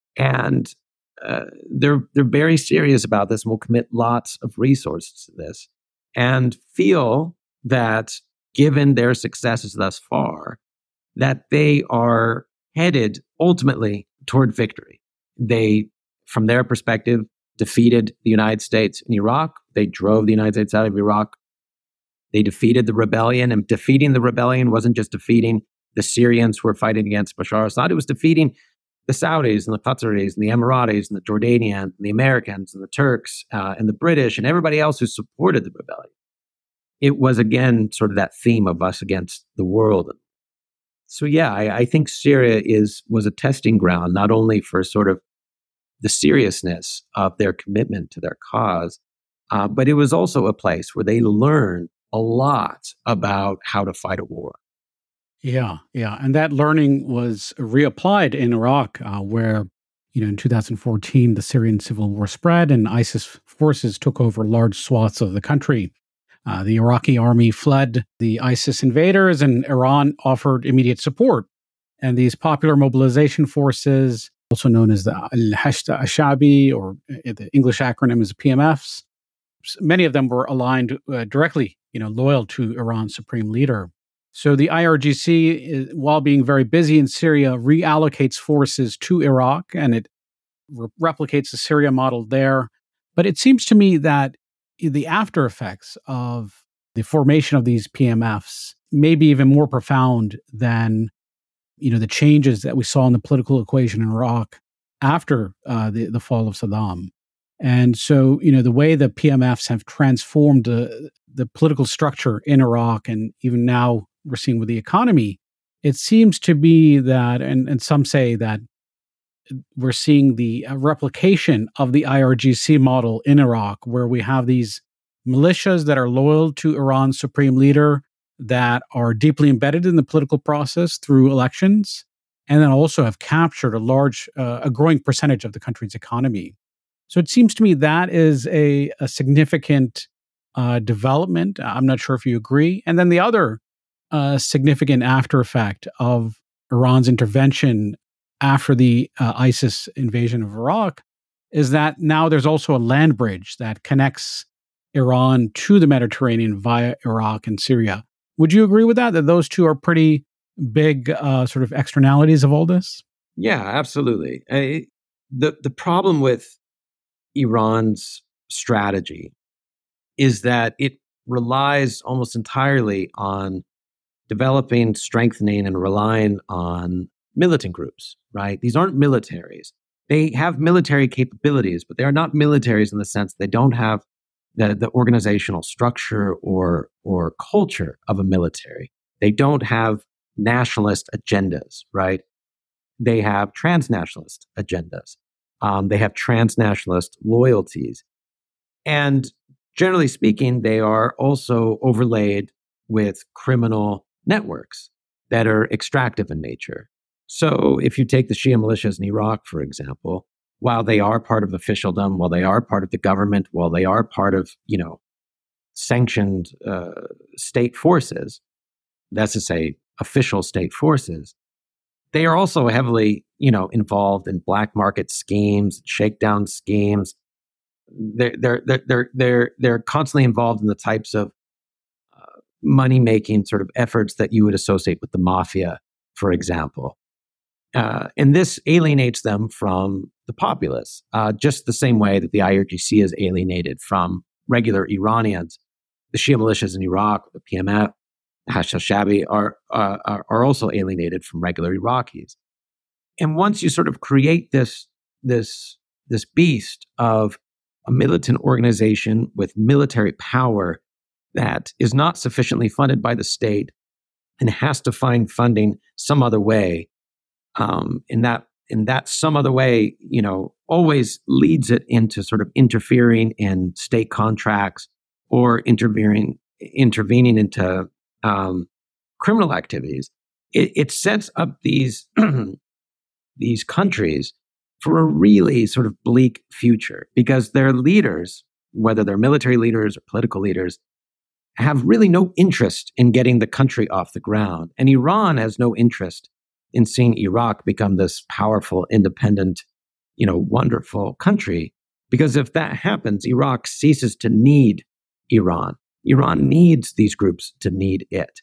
And uh, they're they're very serious about this and will commit lots of resources to this and feel that given their successes thus far, that they are headed ultimately toward victory. They, from their perspective, defeated the United States in Iraq. They drove the United States out of Iraq. They defeated the rebellion, and defeating the rebellion wasn't just defeating the Syrians who were fighting against Bashar Assad. It was defeating the Saudis and the Qataris and the Emiratis and the Jordanians and the Americans and the Turks uh, and the British and everybody else who supported the rebellion. It was, again, sort of that theme of us against the world. So, yeah, I, I think Syria is was a testing ground, not only for sort of the seriousness of their commitment to their cause, uh, but it was also a place where they learned a lot about how to fight a war. Yeah, yeah. And that learning was reapplied in Iraq, uh, where, you know, in two thousand fourteen, the Syrian civil war spread and ISIS forces took over large swaths of the country. Uh, the Iraqi army fled the ISIS invaders, and Iran offered immediate support. And these popular mobilization forces, also known as the Al-Hashd al-Sha'bi, or the English acronym is P M Fs, many of them were aligned uh, directly, you know, loyal to Iran's supreme leader. So the I R G C, while being very busy in Syria, reallocates forces to Iraq, and it re- replicates the Syria model there. But it seems to me that the after effects of the formation of these P M Fs may be even more profound than, you know, the changes that we saw in the political equation in Iraq after uh, the, the fall of Saddam. And so, you know, the way the P M Fs have transformed uh, the political structure in Iraq, and even now we're seeing with the economy, it seems to be that, and, and some say that we're seeing the uh, replication of the I R G C model in Iraq, where we have these militias that are loyal to Iran's supreme leader, that are deeply embedded in the political process through elections, and then also have captured a large, uh, a growing percentage of the country's economy. So it seems to me that is a, a significant uh, development. I'm not sure if you agree. And then the other uh, significant after effect of Iran's intervention after the uh, ISIS invasion of Iraq is that now there's also a land bridge that connects Iran to the Mediterranean via Iraq and Syria. Would you agree with that, that those two are pretty big uh, sort of externalities of all this? Yeah, absolutely. I, the The problem with Iran's strategy is that it relies almost entirely on developing, strengthening, and relying on militant groups, right? These aren't militaries. They have military capabilities, but they are not militaries in the sense they don't have the, the organizational structure or, or culture of a military. They don't have nationalist agendas, right? They have transnationalist agendas. Um, they have transnationalist loyalties. And generally speaking, they are also overlaid with criminal networks that are extractive in nature. So if you take the Shia militias in Iraq, for example, while they are part of officialdom, while they are part of the government, while they are part of, you know, sanctioned uh, state forces, that's to say, official state forces, they are also heavily, you know, involved in black market schemes, shakedown schemes. They're they're they're they're they're, they're constantly involved in the types of uh, money making sort of efforts that you would associate with the mafia, for example. Uh, and this alienates them from the populace, uh, just the same way that the I R G C is alienated from regular Iranians. The Shia militias in Iraq, the P M F, Hashd al-Sha'bi are, uh, are are also alienated from regular Iraqis. And once you sort of create this this this beast of a militant organization with military power that is not sufficiently funded by the state and has to find funding some other way, um, in that in that some other way, you know, always leads it into sort of interfering in state contracts or interfering intervening into um, criminal activities. It, it sets up these these countries for a really sort of bleak future because their leaders, whether they're military leaders or political leaders, have really no interest in getting the country off the ground. And Iran has no interest in seeing Iraq become this powerful, independent, you know, wonderful country. Because if that happens, Iraq ceases to need Iran. Iran needs these groups to need it.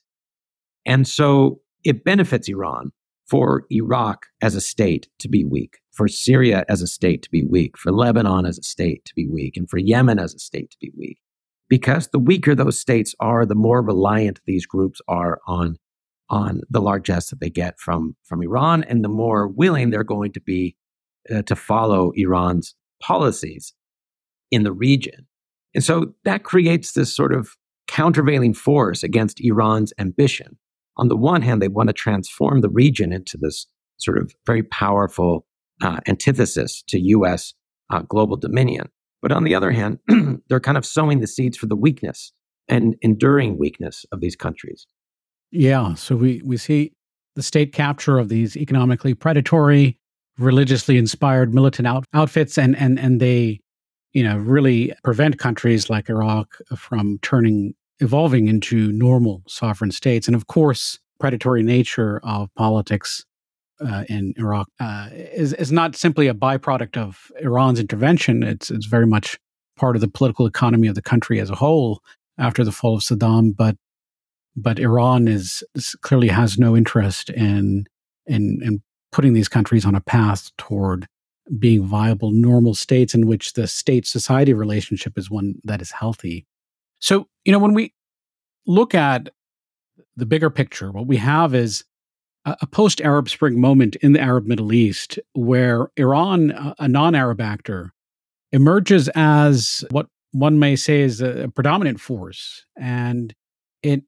And so it benefits Iran for Iraq as a state to be weak, for Syria as a state to be weak, for Lebanon as a state to be weak, and for Yemen as a state to be weak. Because the weaker those states are, the more reliant these groups are on, on the largesse that they get from, from Iran, and the more willing they're going to be uh, to follow Iran's policies in the region. And so that creates this sort of countervailing force against Iran's ambition. On the one hand, they want to transform the region into this sort of very powerful uh, antithesis to U S uh, global dominion. But on the other hand, they're kind of sowing the seeds for the weakness and enduring weakness of these countries. Yeah, so we, we see the state capture of these economically predatory, religiously inspired militant out, outfits, and and and they, you know, really prevent countries like Iraq from turning, evolving into normal sovereign states. And of course, predatory nature of politics uh, in Iraq uh, is is not simply a byproduct of Iran's intervention. It's it's very much part of the political economy of the country as a whole after the fall of Saddam. But but Iran is, is clearly has no interest in in in putting these countries on a path toward being viable, normal states in which the state-society relationship is one that is healthy. So, you know, when we look at the bigger picture, what we have is a, a post-Arab Spring moment in the Arab Middle East where Iran, a, a non-Arab actor, emerges as what one may say is a, a predominant force, and it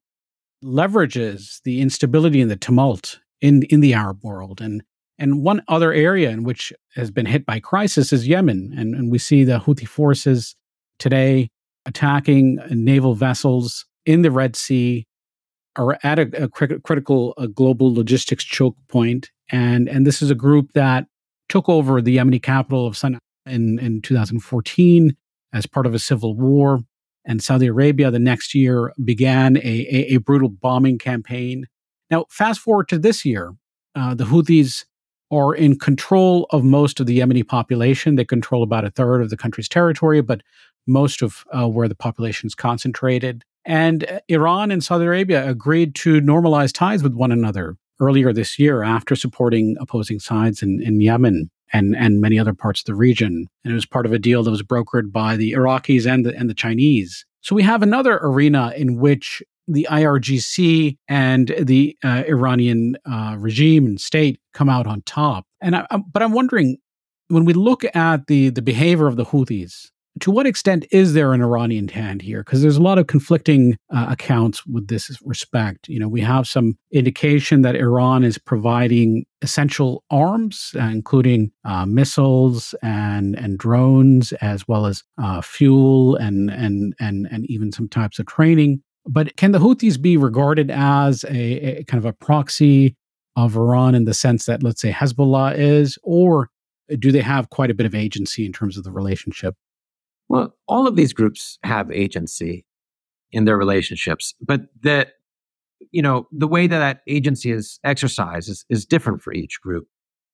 leverages the instability and the tumult in, in the Arab world. And And one other area in which has been hit by crisis is Yemen. And, and we see the Houthi forces today attacking naval vessels in the Red Sea, are at a, a cri- critical a global logistics choke point. And, and this is a group that took over the Yemeni capital of Sana'a in, in two thousand fourteen as part of a civil war. And Saudi Arabia the next year began a, a, a brutal bombing campaign. Now, fast forward to this year, uh, the Houthis are in control of most of the Yemeni population. They control about a third of the country's territory, but most of uh, where the population is concentrated. And uh, Iran and Saudi Arabia agreed to normalize ties with one another earlier this year after supporting opposing sides in, in Yemen and, and many other parts of the region. And it was part of a deal that was brokered by the Iraqis and the, and the Chinese. So we have another arena in which the I R G C and the uh, Iranian uh, regime and state come out on top. And I, I, but I'm wondering, when we look at the the behavior of the Houthis, to what extent is there an Iranian hand here? Because there's a lot of conflicting uh, accounts with this respect. You know, we have some indication that Iran is providing essential arms, uh, including uh, missiles and and drones, as well as uh, fuel and and and and even some types of training. But can the Houthis be regarded as a, a kind of a proxy of Iran in the sense that, let's say, Hezbollah is, or do they have quite a bit of agency in terms of the relationship? Well, all of these groups have agency in their relationships, but that, you know, the way that that agency is exercised is, is different for each group.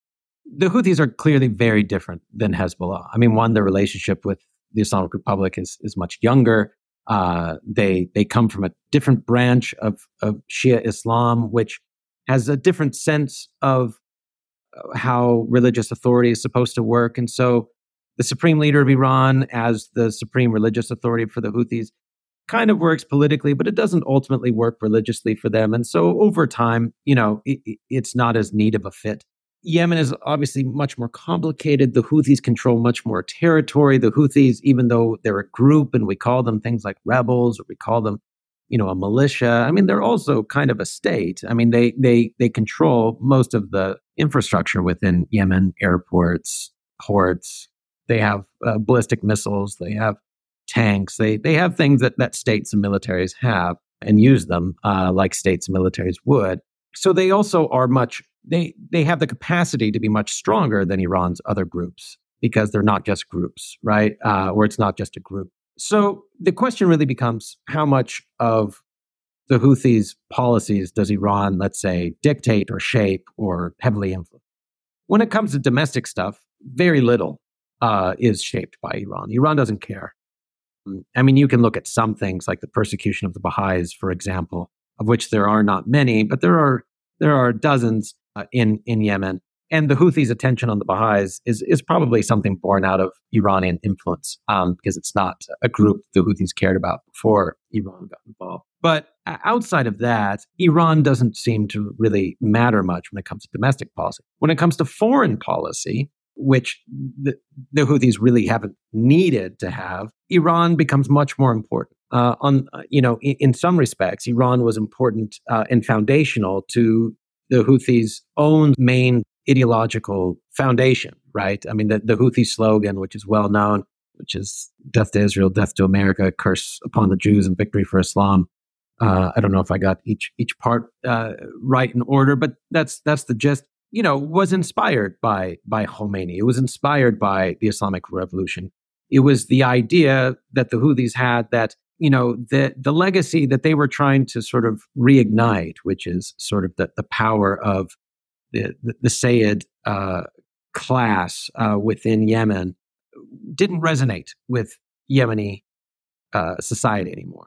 The Houthis are clearly very different than Hezbollah. I mean, one, their relationship with the Islamic Republic is, is much younger. Uh, they they come from a different branch of, of Shia Islam, which has a different sense of how religious authority is supposed to work. And so the supreme leader of Iran, as the supreme religious authority for the Houthis, kind of works politically, but it doesn't ultimately work religiously for them. And so over time, you know, it, it's not as neat of a fit. Yemen is obviously much more complicated. The Houthis control much more territory. The Houthis, even though they're a group and we call them things like rebels or we call them, you know, a militia, I mean, they're also kind of a state. I mean, they they they control most of the infrastructure within Yemen, airports, ports. They have uh, ballistic missiles. They have tanks. They they have things that, that states and militaries have and use them uh, like states and militaries would. So they also are much They they have the capacity to be much stronger than Iran's other groups because they're not just groups, right? Uh, or it's not just a group. So the question really becomes how much of the Houthis' policies does Iran, let's say, dictate or shape or heavily influence? When it comes to domestic stuff, very little uh, is shaped by Iran. Iran doesn't care. I mean, you can look at some things like the persecution of the Baha'is, for example, of which there are not many, but there are there are dozens uh, in in Yemen. And the Houthis' attention on the Baha'is is is probably something born out of Iranian influence, um, because it's not a group the Houthis cared about before Iran got involved. But outside of that, Iran doesn't seem to really matter much when it comes to domestic policy. When it comes to foreign policy, which the, the Houthis really haven't needed to have, Iran becomes much more important. Uh, on uh, you know, in, in some respects, Iran was important uh, and foundational to the Houthis' own main ideological foundation, right? I mean, the, the Houthi slogan, which is well known, which is "Death to Israel, death to America, curse upon the Jews, and victory for Islam." Uh, I don't know if I got each each part uh, right in order, but that's that's the gist. You know, was inspired by by Khomeini. It was inspired by the Islamic Revolution. It was the idea that the Houthis had that, you know, the the legacy that they were trying to sort of reignite, which is sort of the, the power of the the, the Sayyid uh, class uh, within Yemen, didn't resonate with Yemeni uh, society anymore.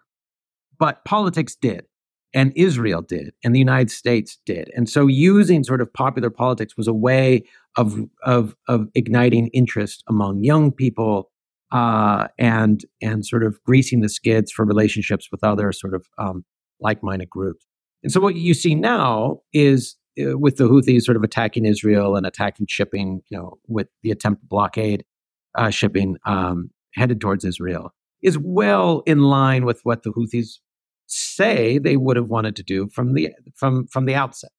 But politics did, and Israel did, and the United States did. And so using sort of popular politics was a way of of, of igniting interest among young people uh, and and sort of greasing the skids for relationships with other sort of um, like-minded groups. And so what you see now is uh, with the Houthis sort of attacking Israel and attacking shipping, you know, with the attempt to blockade uh, shipping um, headed towards Israel, is well in line with what the Houthis say they would have wanted to do from the from from the outset.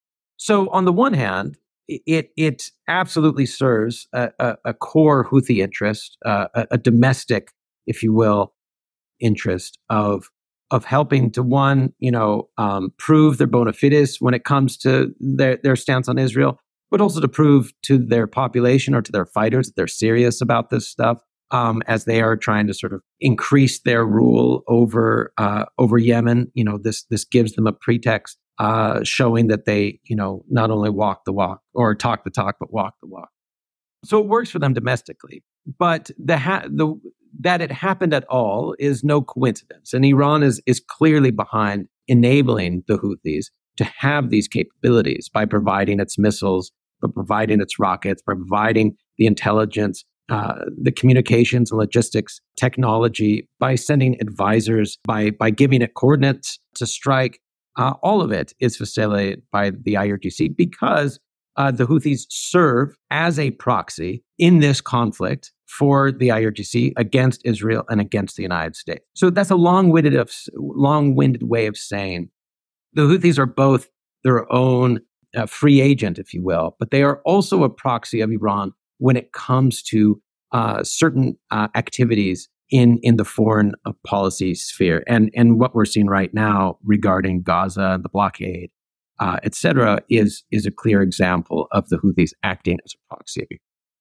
So on the one hand, it it absolutely serves a, a, a core Houthi interest, uh, a, a domestic, if you will, interest of of helping to one, you know, um, prove their bona fides when it comes to their their stance on Israel, but also to prove to their population or to their fighters that they're serious about this stuff. Um, as they are trying to sort of increase their rule over uh, over Yemen. You know, this this gives them a pretext, uh, showing that they, you know, not only walk the walk or talk the talk, but walk the walk. So it works for them domestically. But the ha- the that it happened at all is no coincidence, and Iran is is clearly behind enabling the Houthis to have these capabilities by providing its missiles, by providing its rockets, by providing the intelligence. Uh, the communications and logistics technology, by sending advisors, by by giving it coordinates to strike. Uh, all of it is facilitated by the I R G C because uh, the Houthis serve as a proxy in this conflict for the I R G C against Israel and against the United States. So that's a long-winded, of, long-winded way of saying the Houthis are both their own uh, free agent, if you will, but they are also a proxy of Iran when it comes to uh, certain uh, activities in, in the foreign uh, policy sphere. And, and what we're seeing right now regarding Gaza, the blockade, uh, et cetera, is, is a clear example of the Houthis acting as a proxy.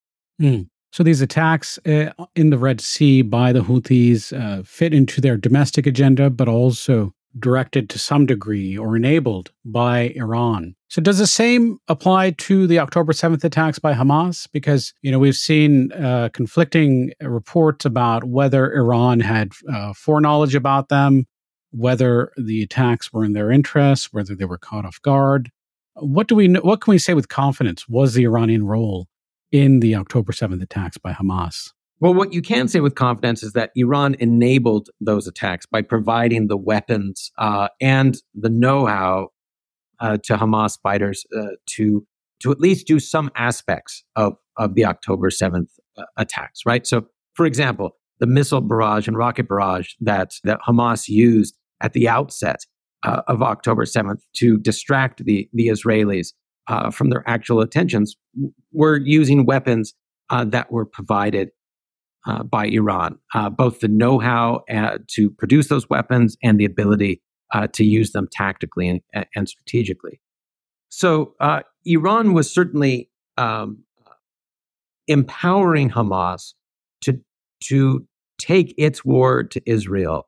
Mm. So these attacks uh, in the Red Sea by the Houthis uh, fit into their domestic agenda, but also directed to some degree or enabled by Iran. So does the same apply to the October seventh attacks by Hamas? Because, you know, we've seen uh, conflicting reports about whether Iran had uh, foreknowledge about them, whether the attacks were in their interests, whether they were caught off guard. What do we know, what can we say with confidence was the Iranian role in the October seventh attacks by Hamas? Well, what you can say with confidence is that Iran enabled those attacks by providing the weapons uh, and the know-how uh, to Hamas fighters uh, to to at least do some aspects of, of the October seventh uh, attacks, right? So, for example, the missile barrage and rocket barrage that, that Hamas used at the outset uh, of October seventh to distract the, the Israelis uh, from their actual intentions were using weapons uh, that were provided Uh, by Iran, uh, both the know-how uh, to produce those weapons and the ability uh, to use them tactically and, and strategically. So uh, Iran was certainly um, empowering Hamas to to take its war to Israel,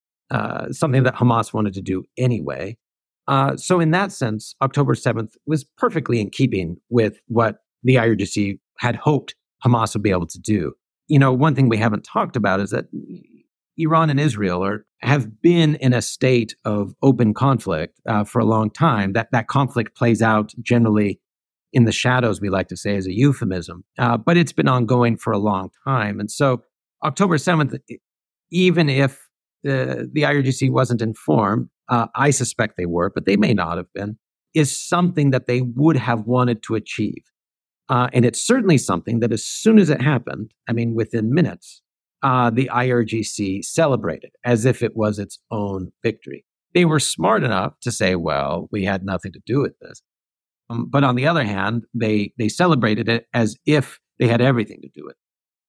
uh, something that Hamas wanted to do anyway. Uh, so in that sense, October seventh was perfectly in keeping with what the I R G C had hoped Hamas would be able to do. You know, one thing we haven't talked about is that Iran and Israel are, have been in a state of open conflict uh, for a long time. That that conflict plays out generally in the shadows, we like to say, as a euphemism. Uh, but it's been ongoing for a long time. And so October seventh, even if the, the I R G C wasn't informed, uh, I suspect they were, but they may not have been, is something that they would have wanted to achieve. Uh, and it's certainly something that as soon as it happened, I mean, within minutes, uh, the I R G C celebrated as if it was its own victory. They were smart enough to say, well, we had nothing to do with this. Um, but on the other hand, they they celebrated it as if they had everything to do with it.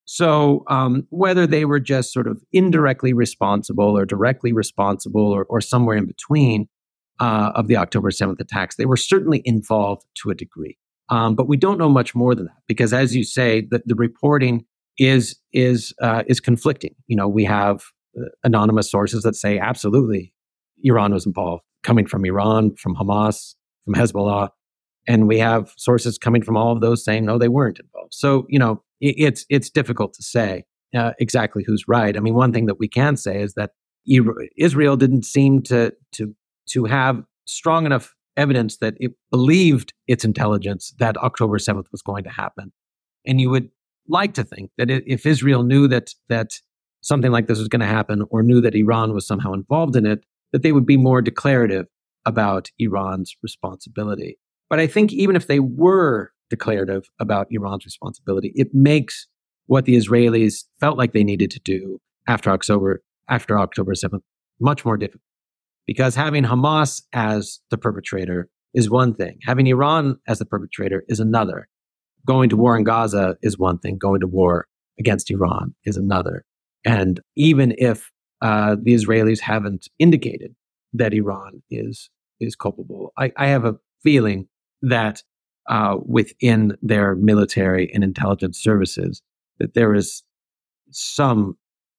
So um, whether they were just sort of indirectly responsible or directly responsible or, or somewhere in between uh, of the October seventh attacks, they were certainly involved to a degree. Um, but we don't know much more than that because, as you say, the, the reporting is is uh, is conflicting. You know, we have uh, anonymous sources that say absolutely Iran was involved, coming from Iran, from Hamas, from Hezbollah. And we have sources coming from all of those saying, no, they weren't involved. So, you know, it, it's it's difficult to say uh, exactly who's right. I mean, one thing that we can say is that Israel didn't seem to to to have strong enough evidence that it believed its intelligence that October seventh was going to happen. And you would like to think that if Israel knew that that something like this was going to happen or knew that Iran was somehow involved in it, that they would be more declarative about Iran's responsibility. But I think even if they were declarative about Iran's responsibility, it makes what the Israelis felt like they needed to do after October after October seventh much more difficult. Because having Hamas as the perpetrator is one thing. Having Iran as the perpetrator is another. Going to war in Gaza is one thing. Going to war against Iran is another. And even if uh, the Israelis haven't indicated that Iran is is culpable, I, I have a feeling that uh, within their military and intelligence services, that there is some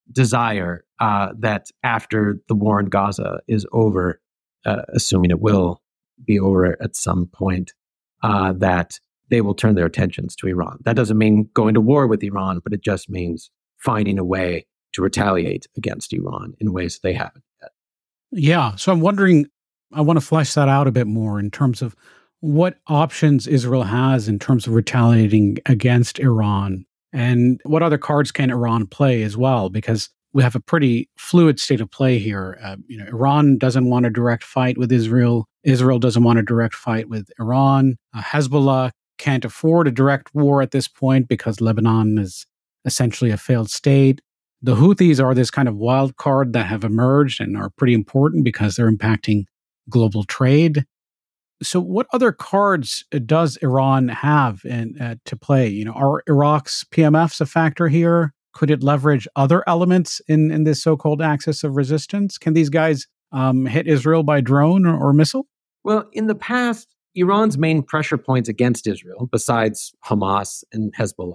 desire uh, that after the war in Gaza is over, uh, assuming it will be over at some point, uh, that they will turn their attentions to Iran. That doesn't mean going to war with Iran, but it just means finding a way to retaliate against Iran in ways they haven't yet. Yeah. So I'm wondering, I want to flesh that out a bit more in terms of what options Israel has in terms of retaliating against Iran, and what other cards can Iran play as well, because we have a pretty fluid state of play here. Uh, you know, Iran doesn't want a direct fight with Israel. Israel doesn't want a direct fight with Iran. Uh, Hezbollah can't afford a direct war at this point because Lebanon is essentially a failed state. The Houthis are this kind of wild card that have emerged and are pretty important because they're impacting global trade. So what other cards does Iran have in, uh, to play? You know, are Iraq's P M Fs a factor here? Could it leverage other elements in, in this so-called axis of resistance? Can these guys um, hit Israel by drone or, or missile? Well, in the past, Iran's main pressure points against Israel, besides Hamas and Hezbollah,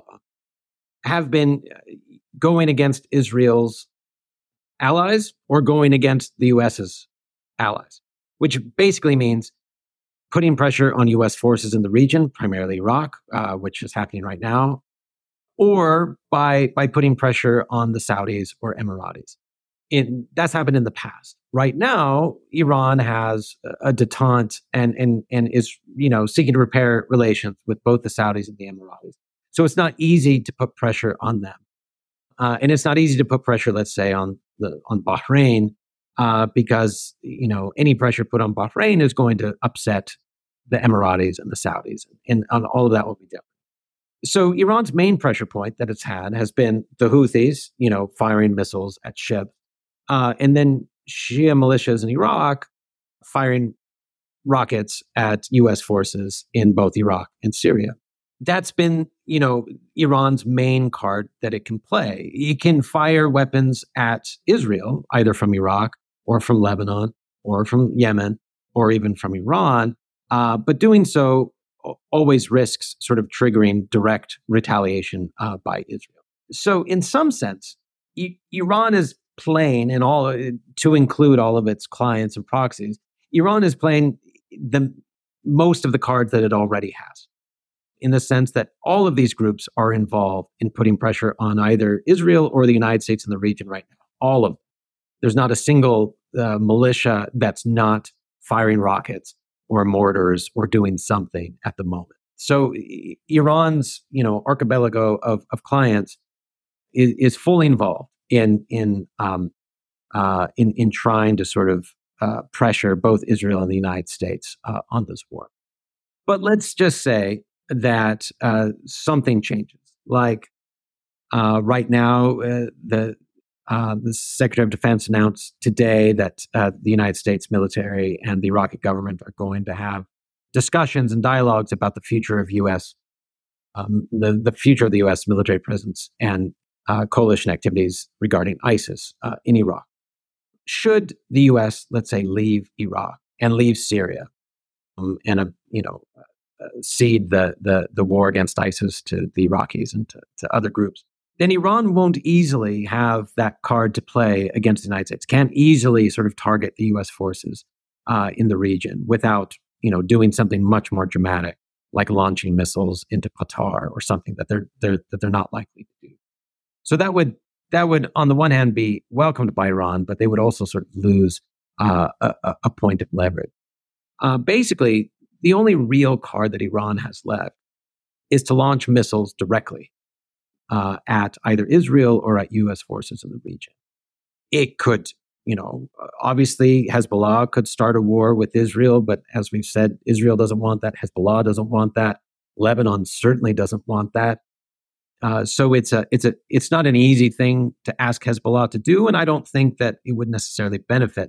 have been going against Israel's allies or going against the U S's allies, which basically means putting pressure on U S forces in the region, primarily Iraq, uh, which is happening right now, or by by putting pressure on the Saudis or Emiratis. In, that's happened in the past. Right now, Iran has a detente and and and is you know seeking to repair relations with both the Saudis and the Emiratis. So it's not easy to put pressure on them, uh, and it's not easy to put pressure, let's say, on the on Bahrain, uh, because you know any pressure put on Bahrain is going to upset the Emiratis and the Saudis, and, and all of that will be different. So Iran's main pressure point that it's had has been the Houthis, you know, firing missiles at ships, uh, and then Shia militias in Iraq firing rockets at U S forces in both Iraq and Syria. That's been, you know, Iran's main card that it can play. It can fire weapons at Israel, either from Iraq or from Lebanon or from Yemen or even from Iran. Uh, but doing so always risks sort of triggering direct retaliation uh, by Israel. So in some sense, I- Iran is playing in all to include all of its clients and proxies. Iran is playing the most of the cards that it already has, in the sense that all of these groups are involved in putting pressure on either Israel or the United States in the region right now. All of them. There's not a single uh, militia that's not firing rockets or mortars or doing something at the moment. So I- Iran's, you know, archipelago of, of clients is, is fully involved in in um, uh, in in trying to sort of uh, pressure both Israel and the United States uh, on this war. But let's just say that uh, something changes. Like uh, right now, uh, the uh, the Secretary of Defense announced today that uh, the United States military and the Iraqi government are going to have discussions and dialogues about the future of U S um, the the future of the U S military presence and uh, coalition activities regarding ISIS uh, in Iraq. Should the U S, let's say, leave Iraq and leave Syria, um, and uh, you know uh, cede the, the the war against ISIS to the Iraqis and to, to other groups, then Iran won't easily have that card to play against the United States. Can't easily sort of target the U S forces uh, in the region without you know doing something much more dramatic, like launching missiles into Qatar or something that they're, they're that they're not likely to do. So that would that would, on the one hand, be welcomed by Iran, but they would also sort of lose uh, a, a point of leverage. Uh, basically, the only real card that Iran has left is to launch missiles directly uh, at either Israel or at U S forces in the region. It could, you know, obviously Hezbollah could start a war with Israel, but as we've said, Israel doesn't want that. Hezbollah doesn't want that. Lebanon certainly doesn't want that. Uh, so it's a it's a it's not an easy thing to ask Hezbollah to do, and I don't think that it would necessarily benefit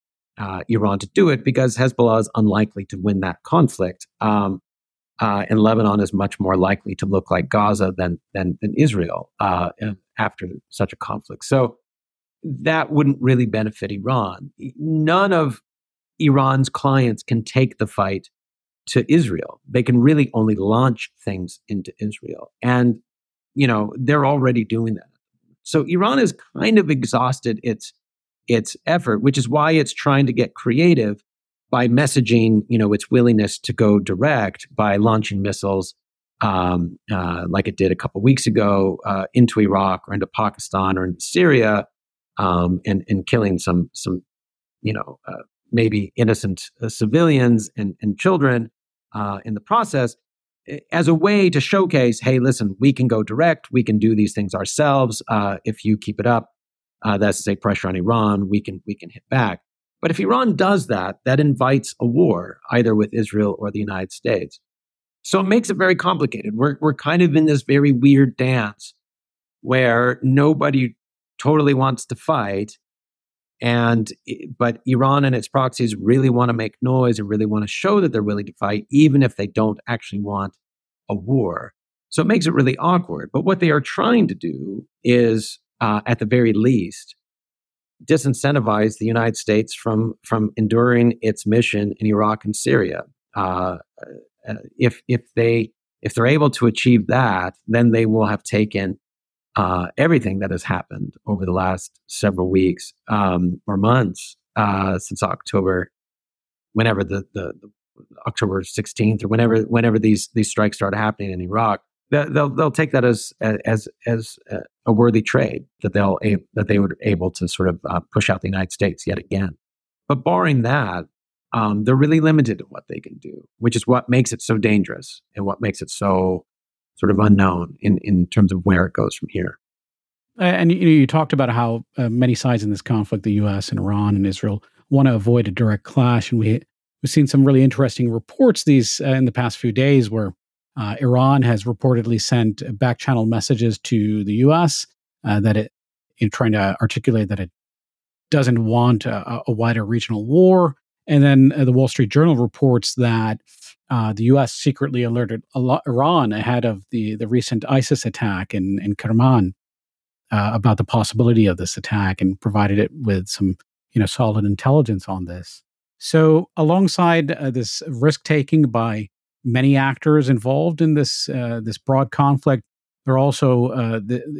uh, Iran to do it, because Hezbollah is unlikely to win that conflict, um, uh, and Lebanon is much more likely to look like Gaza than than, than Israel uh, after such a conflict. So that wouldn't really benefit Iran. None of Iran's clients can take the fight to Israel. They can really only launch things into Israel, and you know, they're already doing that. So Iran has kind of exhausted its its effort, which is why it's trying to get creative by messaging, you know, its willingness to go direct by launching missiles, um, uh, like it did a couple of weeks ago, uh, into Iraq or into Pakistan or into Syria, um, and and killing some some, you know, uh, maybe innocent uh, civilians and and children uh, in the process, as a way to showcase, hey, listen, we can go direct. We can do these things ourselves. Uh, if you keep it up, uh, that's to say pressure on Iran, we can we can hit back. But if Iran does that, that invites a war, either with Israel or the United States. So it makes it very complicated. We're we're kind of in this very weird dance where nobody totally wants to fight, and but Iran and its proxies really want to make noise and really want to show that they're willing to fight, even if they don't actually want a war. So it makes it really awkward. But what they are trying to do is, uh, at the very least, disincentivize the United States from from enduring its mission in Iraq and Syria. Uh, uh, if if they if they're able to achieve that, then they will have taken Uh, everything that has happened over the last several weeks um, or months uh, since October, whenever the, the, the October sixteenth or whenever whenever these these strikes started happening in Iraq, they'll they'll take that as as as a worthy trade that they'll that they were able to sort of uh, push out the United States yet again. But barring that, um, they're really limited in what they can do, which is what makes it so dangerous and what makes it so sort of unknown in, in terms of where it goes from here. And you know, you talked about how uh, many sides in this conflict, the U S and Iran and Israel, want to avoid a direct clash. And we, we've seen some really interesting reports these uh, in the past few days where uh, Iran has reportedly sent back channel messages to the U S uh, that it, in trying to articulate that it doesn't want a, a wider regional war. And then uh, the Wall Street Journal reports that uh, the U S secretly alerted Iran ahead of the, the recent ISIS attack in, in Kerman uh, about the possibility of this attack and provided it with some, you know, solid intelligence on this. So alongside uh, this risk-taking by many actors involved in this uh, this broad conflict, there are also uh, the,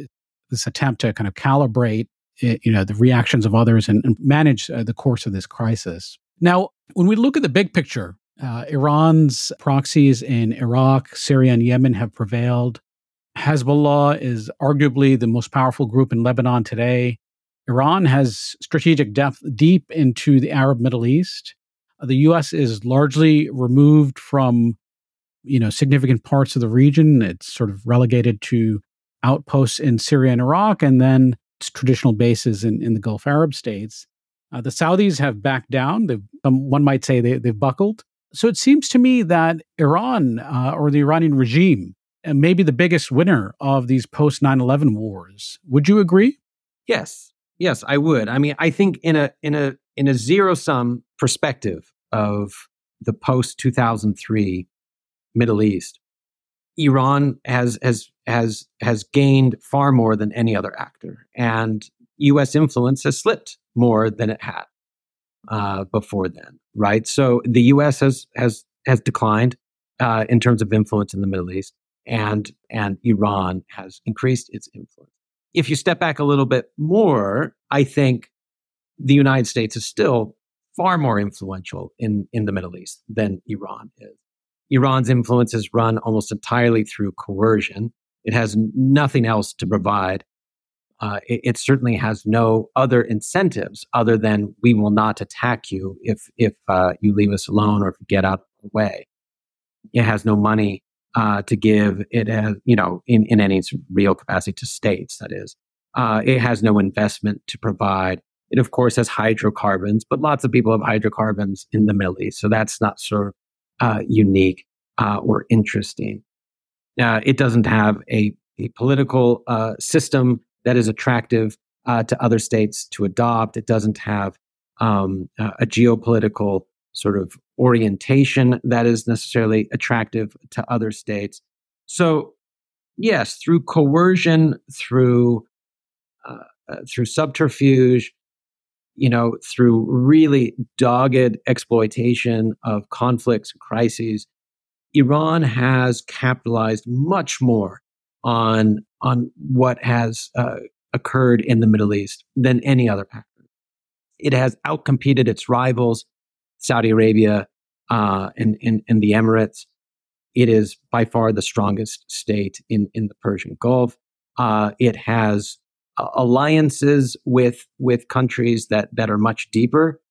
this attempt to kind of calibrate, you know, the reactions of others and, and manage uh, the course of this crisis. Now, when we look at the big picture, uh, Iran's proxies in Iraq, Syria, and Yemen have prevailed. Hezbollah is arguably the most powerful group in Lebanon today. Iran has strategic depth deep into the Arab Middle East. Uh, the U S is largely removed from, you know, significant parts of the region. It's sort of relegated to outposts in Syria and Iraq, and then its traditional bases in, in the Gulf Arab states. Uh, the Saudis have backed down. They've, um, one might say they, they've buckled. So it seems to me that Iran uh, or the Iranian regime uh, may be the biggest winner of these post nine eleven wars. Would you agree? Yes. Yes, I would. I mean, I think in a in a in a zero-sum perspective of the post two thousand three Middle East, Iran has has has has gained far more than any other actor, and U S influence has slipped more than it had uh, before then. Right. So the U S has has has declined uh, in terms of influence in the Middle East, and and Iran has increased its influence. If you step back a little bit more, I think the United States is still far more influential in, in the Middle East than Iran is. Iran's influence is run almost entirely through coercion. It has nothing else to provide. Uh, it, it certainly has no other incentives other than we will not attack you if if uh, you leave us alone or if you get out of the way. It has no money Uh, to give. It has, you know, in, in any real capacity to states, that is. Uh, it has no investment to provide. It, of course, has hydrocarbons, but lots of people have hydrocarbons in the Middle East. So that's not sort of uh, unique uh, or interesting. Uh, it doesn't have a, a political uh, system that is attractive uh, to other states to adopt. It doesn't have um, a, a geopolitical sort of orientation that is necessarily attractive to other states. So, yes, through coercion, through uh, uh, through subterfuge, you know, through really dogged exploitation of conflicts and crises, Iran has capitalized much more on on what has uh, occurred in the Middle East than any other actor. It has outcompeted its rivals, Saudi Arabia uh, and, and, and the Emirates. It is by far the strongest state in, in the Persian Gulf. Uh, it has uh, alliances with with countries that, that are much deeper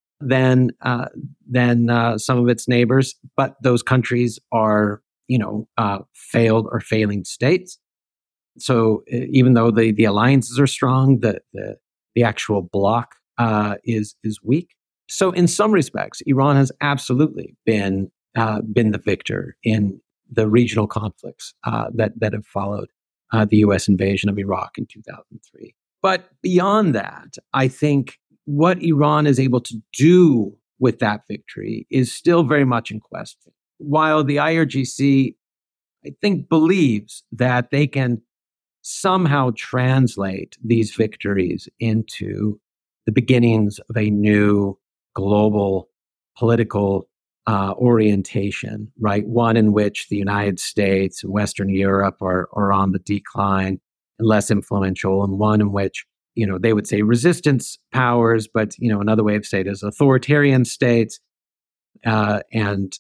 than uh, than uh, some of its neighbors, but those countries are, you know, uh, failed or failing states. So uh, even though the, the alliances are strong, the the, the actual bloc uh, is is weak. So in some respects, Iran has absolutely been uh, been the victor in the regional conflicts uh, that that have followed uh, the U S invasion of Iraq in two thousand three. But beyond that, I think what Iran is able to do with that victory is still very much in question. While the I R G C, I think, believes that they can somehow translate these victories into the beginnings of a new global political uh, orientation, right? One in which the United States and Western Europe are, are on the decline and less influential, and one in which, you know, they would say resistance powers, but, you know, another way of saying it is authoritarian states, uh, and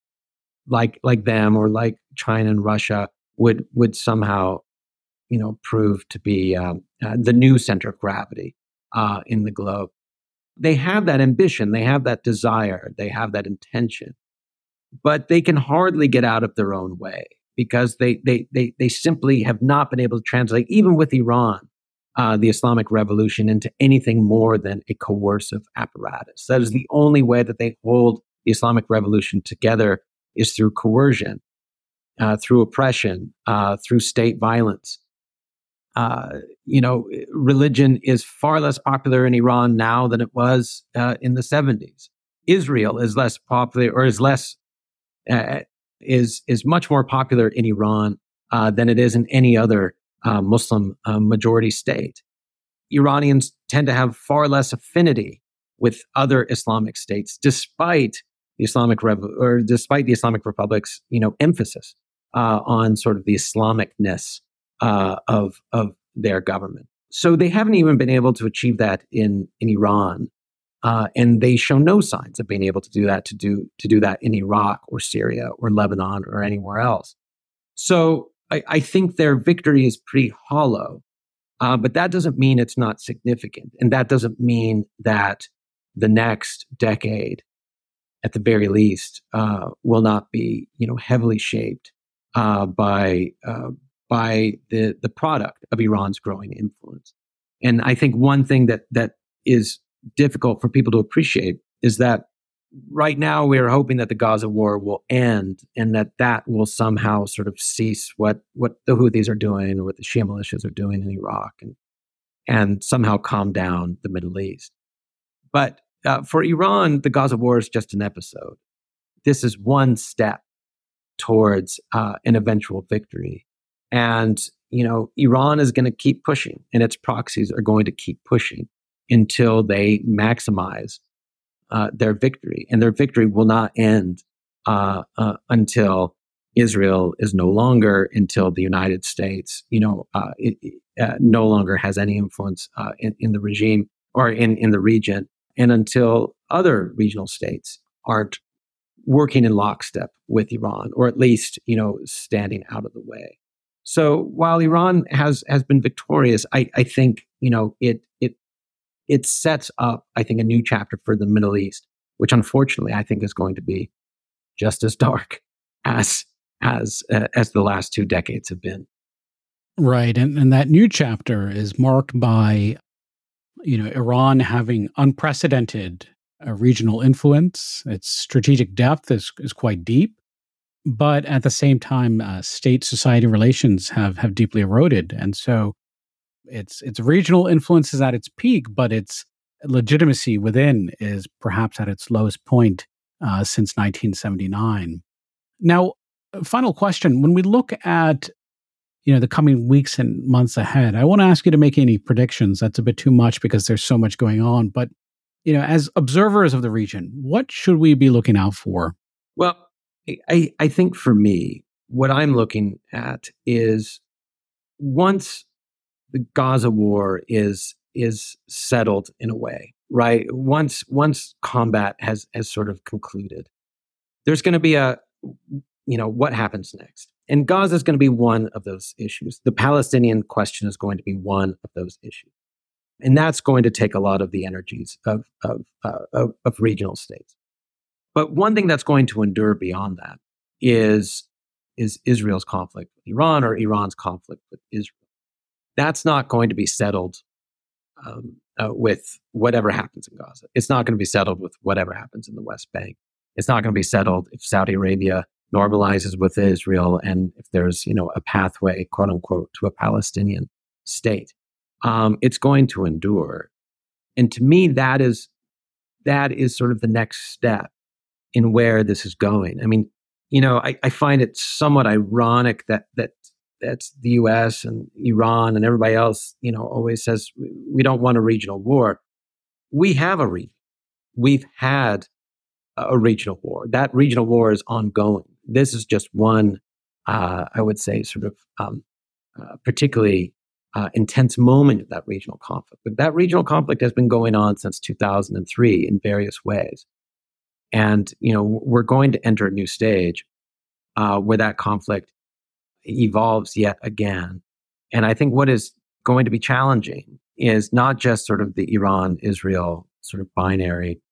like like them or like China and Russia would would somehow, you know, prove to be um, uh, the new center of gravity uh, in the globe. They have that ambition, they have that desire, they have that intention, but they can hardly get out of their own way because they they they they simply have not been able to translate, even with Iran, uh, the Islamic Revolution into anything more than a coercive apparatus. That is the only way that they hold the Islamic Revolution together, is through coercion, uh, through oppression, uh, through state violence. Uh, you know, religion is far less popular in Iran now than it was uh, in the seventies. Israel is less popular, or is less uh, is is much more popular in Iran uh, than it is in any other uh, Muslim uh, majority state. Iranians tend to have far less affinity with other Islamic states, despite the Islamic Rev- or despite the Islamic Republic's, you know, emphasis uh, on sort of the Islamicness Uh, of of their government. So they haven't even been able to achieve that in, in Iran. Uh, and they show no signs of being able to do that, to do, to do that in Iraq or Syria or Lebanon or anywhere else. So I, I think their victory is pretty hollow, uh, but that doesn't mean it's not significant. And that doesn't mean that the next decade, at the very least, uh, will not be, you know, heavily shaped uh, by uh, by the the product of Iran's growing influence. And I think one thing that that is difficult for people to appreciate is that right now we are hoping that the Gaza war will end and that that will somehow sort of cease what what the Houthis are doing or what the Shia militias are doing in Iraq, and and somehow calm down the Middle East. But uh, for Iran, the Gaza war is just an episode. This is one step towards uh, an eventual victory. And, you know, Iran is going to keep pushing, and its proxies are going to keep pushing until they maximize uh, their victory. And their victory will not end uh, uh, until Israel is no longer, until the United States, you know, uh, it, uh, no longer has any influence uh, in, in the regime or in, in the region, and until other regional states aren't working in lockstep with Iran, or at least, you know, standing out of the way. So while Iran has has been victorious, I, I think, you know, it it it sets up, I think, a new chapter for the Middle East, which unfortunately I think is going to be just as dark as as uh, as the last two decades have been. Right, and and that new chapter is marked by, you know, Iran having unprecedented uh, regional influence. Its strategic depth is is quite deep, but at the same time, uh, state-society relations have have deeply eroded, and so its its regional influence is at its peak, but its legitimacy within is perhaps at its lowest point uh, since nineteen seventy-nine. Now, final question: when we look at, you know, the coming weeks and months ahead, I won't ask you to make any predictions. That's a bit too much because there's so much going on. But, you know, as observers of the region, what should we be looking out for? Well, I, I think for me, what I'm looking at is once the Gaza war is is settled in a way, right? Once once combat has has sort of concluded, there's going to be a, you know, what happens next? And Gaza is going to be one of those issues. The Palestinian question is going to be one of those issues. And that's going to take a lot of the energies of, of, uh, of, of regional states. But one thing that's going to endure beyond that is, is Israel's conflict with Iran, or Iran's conflict with Israel. That's not going to be settled um, uh, with whatever happens in Gaza. It's not going to be settled with whatever happens in the West Bank. It's not going to be settled if Saudi Arabia normalizes with Israel, and if there's, you know, a pathway, quote unquote, to a Palestinian state. Um, it's going to endure. And to me, that is that is sort of the next step in where this is going. I mean, you know, I, I find it somewhat ironic that that that's the U S and Iran and everybody else, you know, always says we don't want a regional war. We have a region. We've had a regional war. That regional war is ongoing. This is just one, uh, I would say, sort of um, uh, particularly uh, intense moment of that regional conflict. But that regional conflict has been going on since two thousand three in various ways. And, you know, we're going to enter a new stage uh, where that conflict evolves yet again. And I think what is going to be challenging is not just sort of the Iran-Israel sort of binary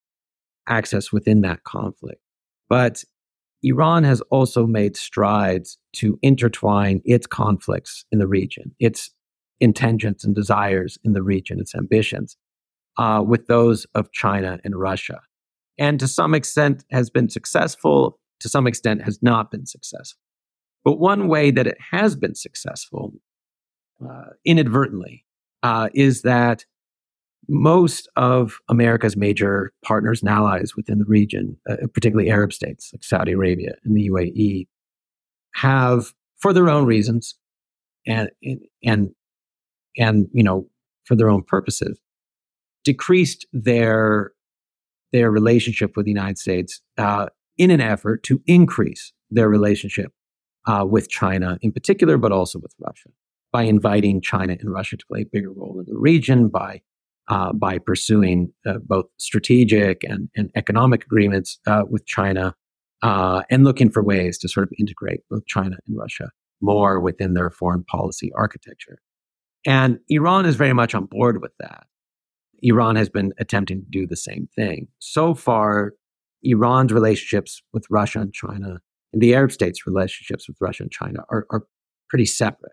axis within that conflict, but Iran has also made strides to intertwine its conflicts in the region, its intentions and desires in the region, its ambitions, uh, with those of China and Russia. And to some extent has been successful, to some extent has not been successful. But one way that it has been successful, uh, inadvertently, uh, is that most of America's major partners and allies within the region, uh, particularly Arab states like Saudi Arabia and the U A E, have, for their own reasons and and and you know, for their own purposes, decreased their their relationship with the United States uh, in an effort to increase their relationship uh, with China in particular, but also with Russia. by inviting China and Russia to play a bigger role in the region, by uh, by pursuing uh, both strategic and, and economic agreements uh, with China, uh, and looking for ways to sort of integrate both China and Russia more within their foreign policy architecture. And Iran is very much on board with that. Iran has been attempting to do the same thing. So far, Iran's relationships with Russia and China and the Arab states' relationships with Russia and China are, are pretty separate.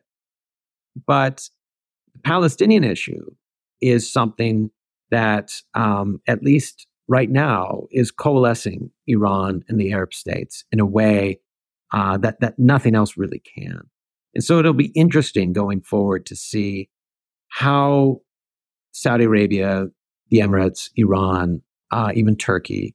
But the Palestinian issue is something that, um, at least right now, is coalescing Iran and the Arab states in a way uh, that, that nothing else really can. And so it'll be interesting going forward to see how Saudi Arabia, the Emirates, Iran, uh, even Turkey,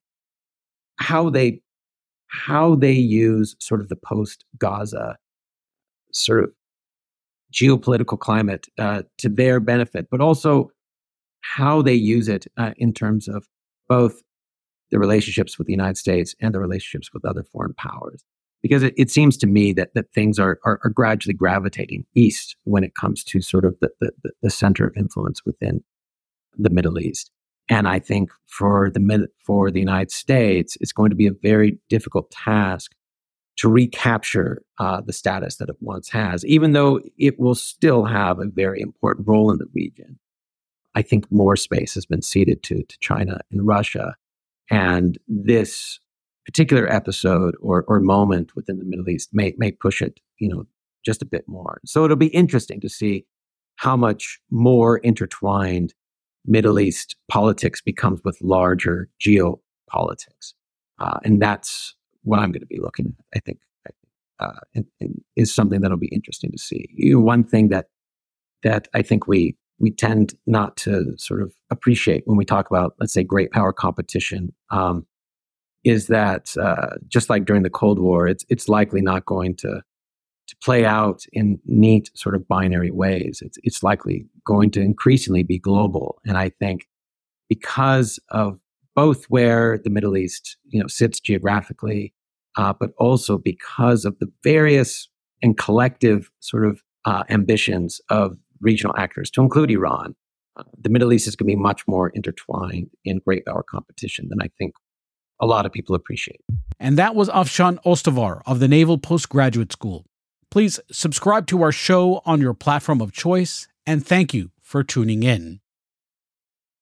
how they how they use sort of the post-Gaza sort of geopolitical climate uh, to their benefit, but also how they use it uh, in terms of both the relationships with the United States and the relationships with other foreign powers. Because it, it seems to me that that things are, are are gradually gravitating east when it comes to sort of the, the, the center of influence within the Middle East. And I think for the for the United States, it's going to be a very difficult task to recapture uh, the status that it once has, even though it will still have a very important role in the region. I think more space has been ceded to, to China and Russia. And this particular episode or, or moment within the Middle East may, may push it, you know, just a bit more. So it'll be interesting to see how much more intertwined Middle East politics becomes with larger geopolitics. Uh, and that's what I'm going to be looking at, I think, uh, and, and is something that'll be interesting to see. You know, one thing that that I think we we tend not to sort of appreciate when we talk about, let's say, great power competition, um, is that uh, just like during the Cold War, it's it's likely not going to to play out in neat sort of binary ways. It's it's likely going to increasingly be global. And I think because of both where the Middle East, you know, sits geographically, uh, but also because of the various and collective sort of uh, ambitions of regional actors, to include Iran, uh, the Middle East is going to be much more intertwined in great power competition than I think a lot of people appreciate. And that was Afshan Ostavar of the Naval Postgraduate School. Please subscribe to our show on your platform of choice, and thank you for tuning in.